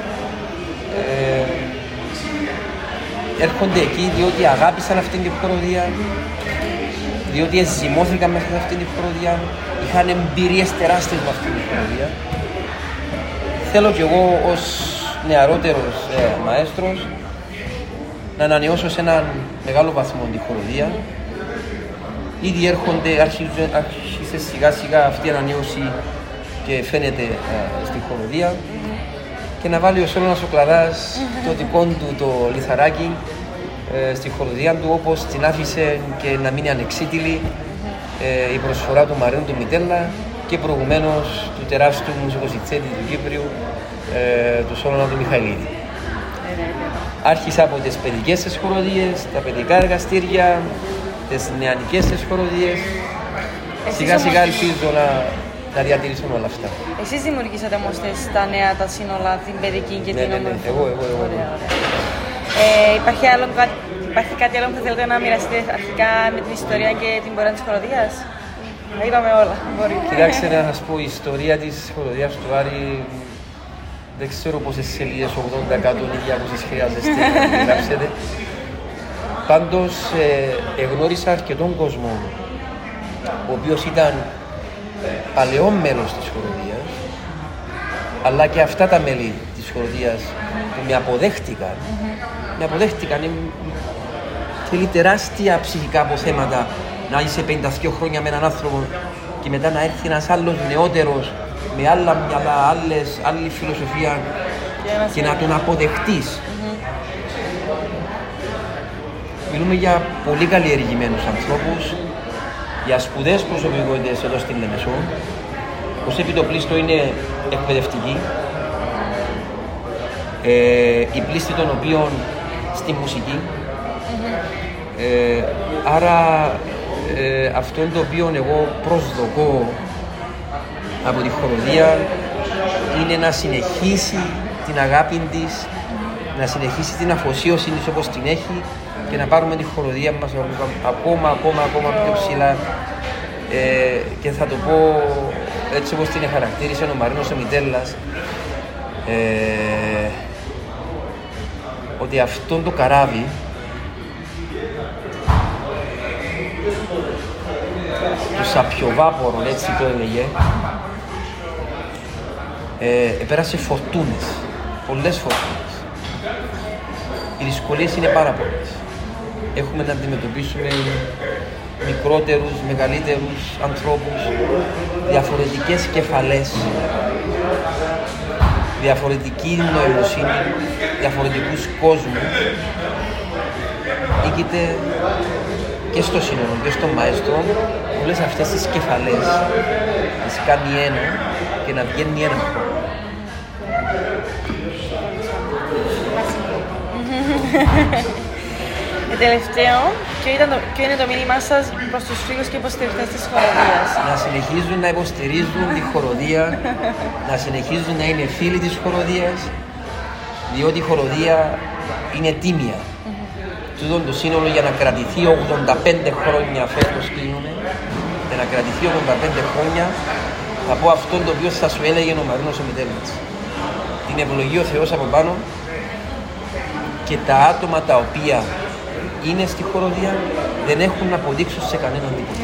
έρχονται εκεί διότι αγάπησαν αυτήν την χοροδία, διότι εζυμώθηκαν μέσα σε αυτήν την χοροδία, είχαν εμπειρίες τεράστιες με αυτήν την χοροδία. Θέλω κι εγώ ως νεαρότερος μαέστρος να ανανεώσω σε έναν μεγάλο βαθμό τη χοροδία. Ήδη άρχισε σιγά σιγά αυτή η ανανέωση και φαίνεται στη χοροδία και να βάλει ο Σόλωνας ο Κλαράς το δικό του το λιθαράκι στη χοροδία του, όπως την άφησε και να μείνει ανεξίτηλη η προσφορά του Μαρίνου του Μιτέλλα και προηγουμένως του τεράστιου μουσικοσυτσέτη του Κύπριου, του Σόλωνα του Μιχαηλίδη. Άρχισα από τις παιδικές τις χοροδίες, τα παιδικά εργαστήρια, τις νεανικές τις χοροδίες. Σιγά σιγά ελπίζω να διατηρήσουμε όλα αυτά.
Εσείς δημιουργήσατε όμως τα νέα τα σύνολα, την παιδική και την ομορφή.
Εγώ.
Υπάρχει κάτι άλλο που θα θέλετε να μοιραστείτε αρχικά με την ιστορία και την πορεία της χοροδίας? Είπαμε όλα.
Κοιτάξτε, να σας πω, η ιστορία της χοροδίας του Άρη δεν ξέρω πόσες σελίδες, 80, 100 ή 200 χρειάζεστε να γράψετε. Πάντως εγνώρισα αρκετόν κόσμο ο οποίος ήταν παλαιό μέλος της χοροδίας, αλλά και αυτά τα μέλη της χοροδίας που με αποδέχτηκαν. Με αποδέχτηκαν, θέλει τεράστια ψυχικά αποθέματα να είσαι 52 χρόνια με έναν άνθρωπο και μετά να έρθει ένας άλλος νεότερος με άλλα μυαλά, άλλη φιλοσοφία και να τον αποδεχτείς. Μιλούμε για πολύ καλλιεργημένους ανθρώπους, για σπουδαίες προσωπικότητες εδώ στην Λεμεσό, ως επιτοπλίστο είναι εκπαιδευτική, η πλήστη των οποίων στη μουσική. Άρα αυτό το οποίο εγώ προσδοκώ από τη χοροδία είναι να συνεχίσει την αγάπη της, να συνεχίσει την αφοσίωση της όπως την έχει και να πάρουμε τη χοροδία μας ακόμα πιο ψηλά. Και θα το πω έτσι όπως την χαρακτήρισε ο Μαρίνος ο Μιτέλλας, ότι αυτό το καράβι το σαπιοβάπορον, έτσι το έλεγε, επέρασε φορτούνες, πολλές φορτούνες. Οι δυσκολίες είναι πάρα πολλές. Έχουμε να αντιμετωπίσουμε μικρότερους, μεγαλύτερους ανθρώπους, διαφορετικές κεφαλές, διαφορετική νοημοσύνη, διαφορετικούς κόσμους. Ήγεται και στο σύνολο και στο μαέστρο όλες αυτές τις κεφαλές τις κάνει ένα και να βγαίνει ένα χρόνο.
Τελευταίο, ποιο είναι το μήνυμά σας προς τους φίλους και υποστηρικτές της χοροδίας?
Να συνεχίζουν να υποστηρίζουν τη χοροδία, να συνεχίζουν να είναι φίλοι της χοροδίας, διότι η χοροδία είναι τίμια. Τούτο το σύνολο για να κρατηθεί 85 χρόνια φέτος κλείνουνε, για να κρατηθεί 85 χρόνια, θα πω αυτό το οποίο θα σου έλεγε ο Μαρίνος ο Μητέλας. Την ευλογεί ο Θεός από πάνω και τα άτομα τα οποία είναι στη χοροδία δεν έχουν να αποδείξουν σε κανέναν τίποτα.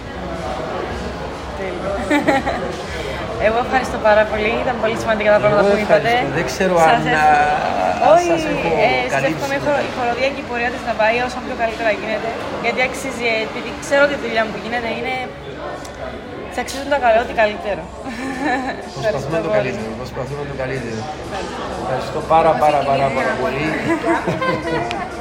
Εγώ ευχαριστώ πάρα πολύ, ήταν πολύ σημαντικά τα πράγματα που είπατε.
Δεν ξέρω αν σας έχω καλύψει.
Η χοροδία και η πορεία της να πάει όσο πιο καλύτερα γίνεται, γιατί αξίζει, επειδή ξέρω ότι η δουλειά που γίνεται είναι... Σε αξίζουν τα καλά, ό,τι καλύτερο.
Προσπαθούμε το καλύτερο. Ευχαριστώ πάρα πολύ.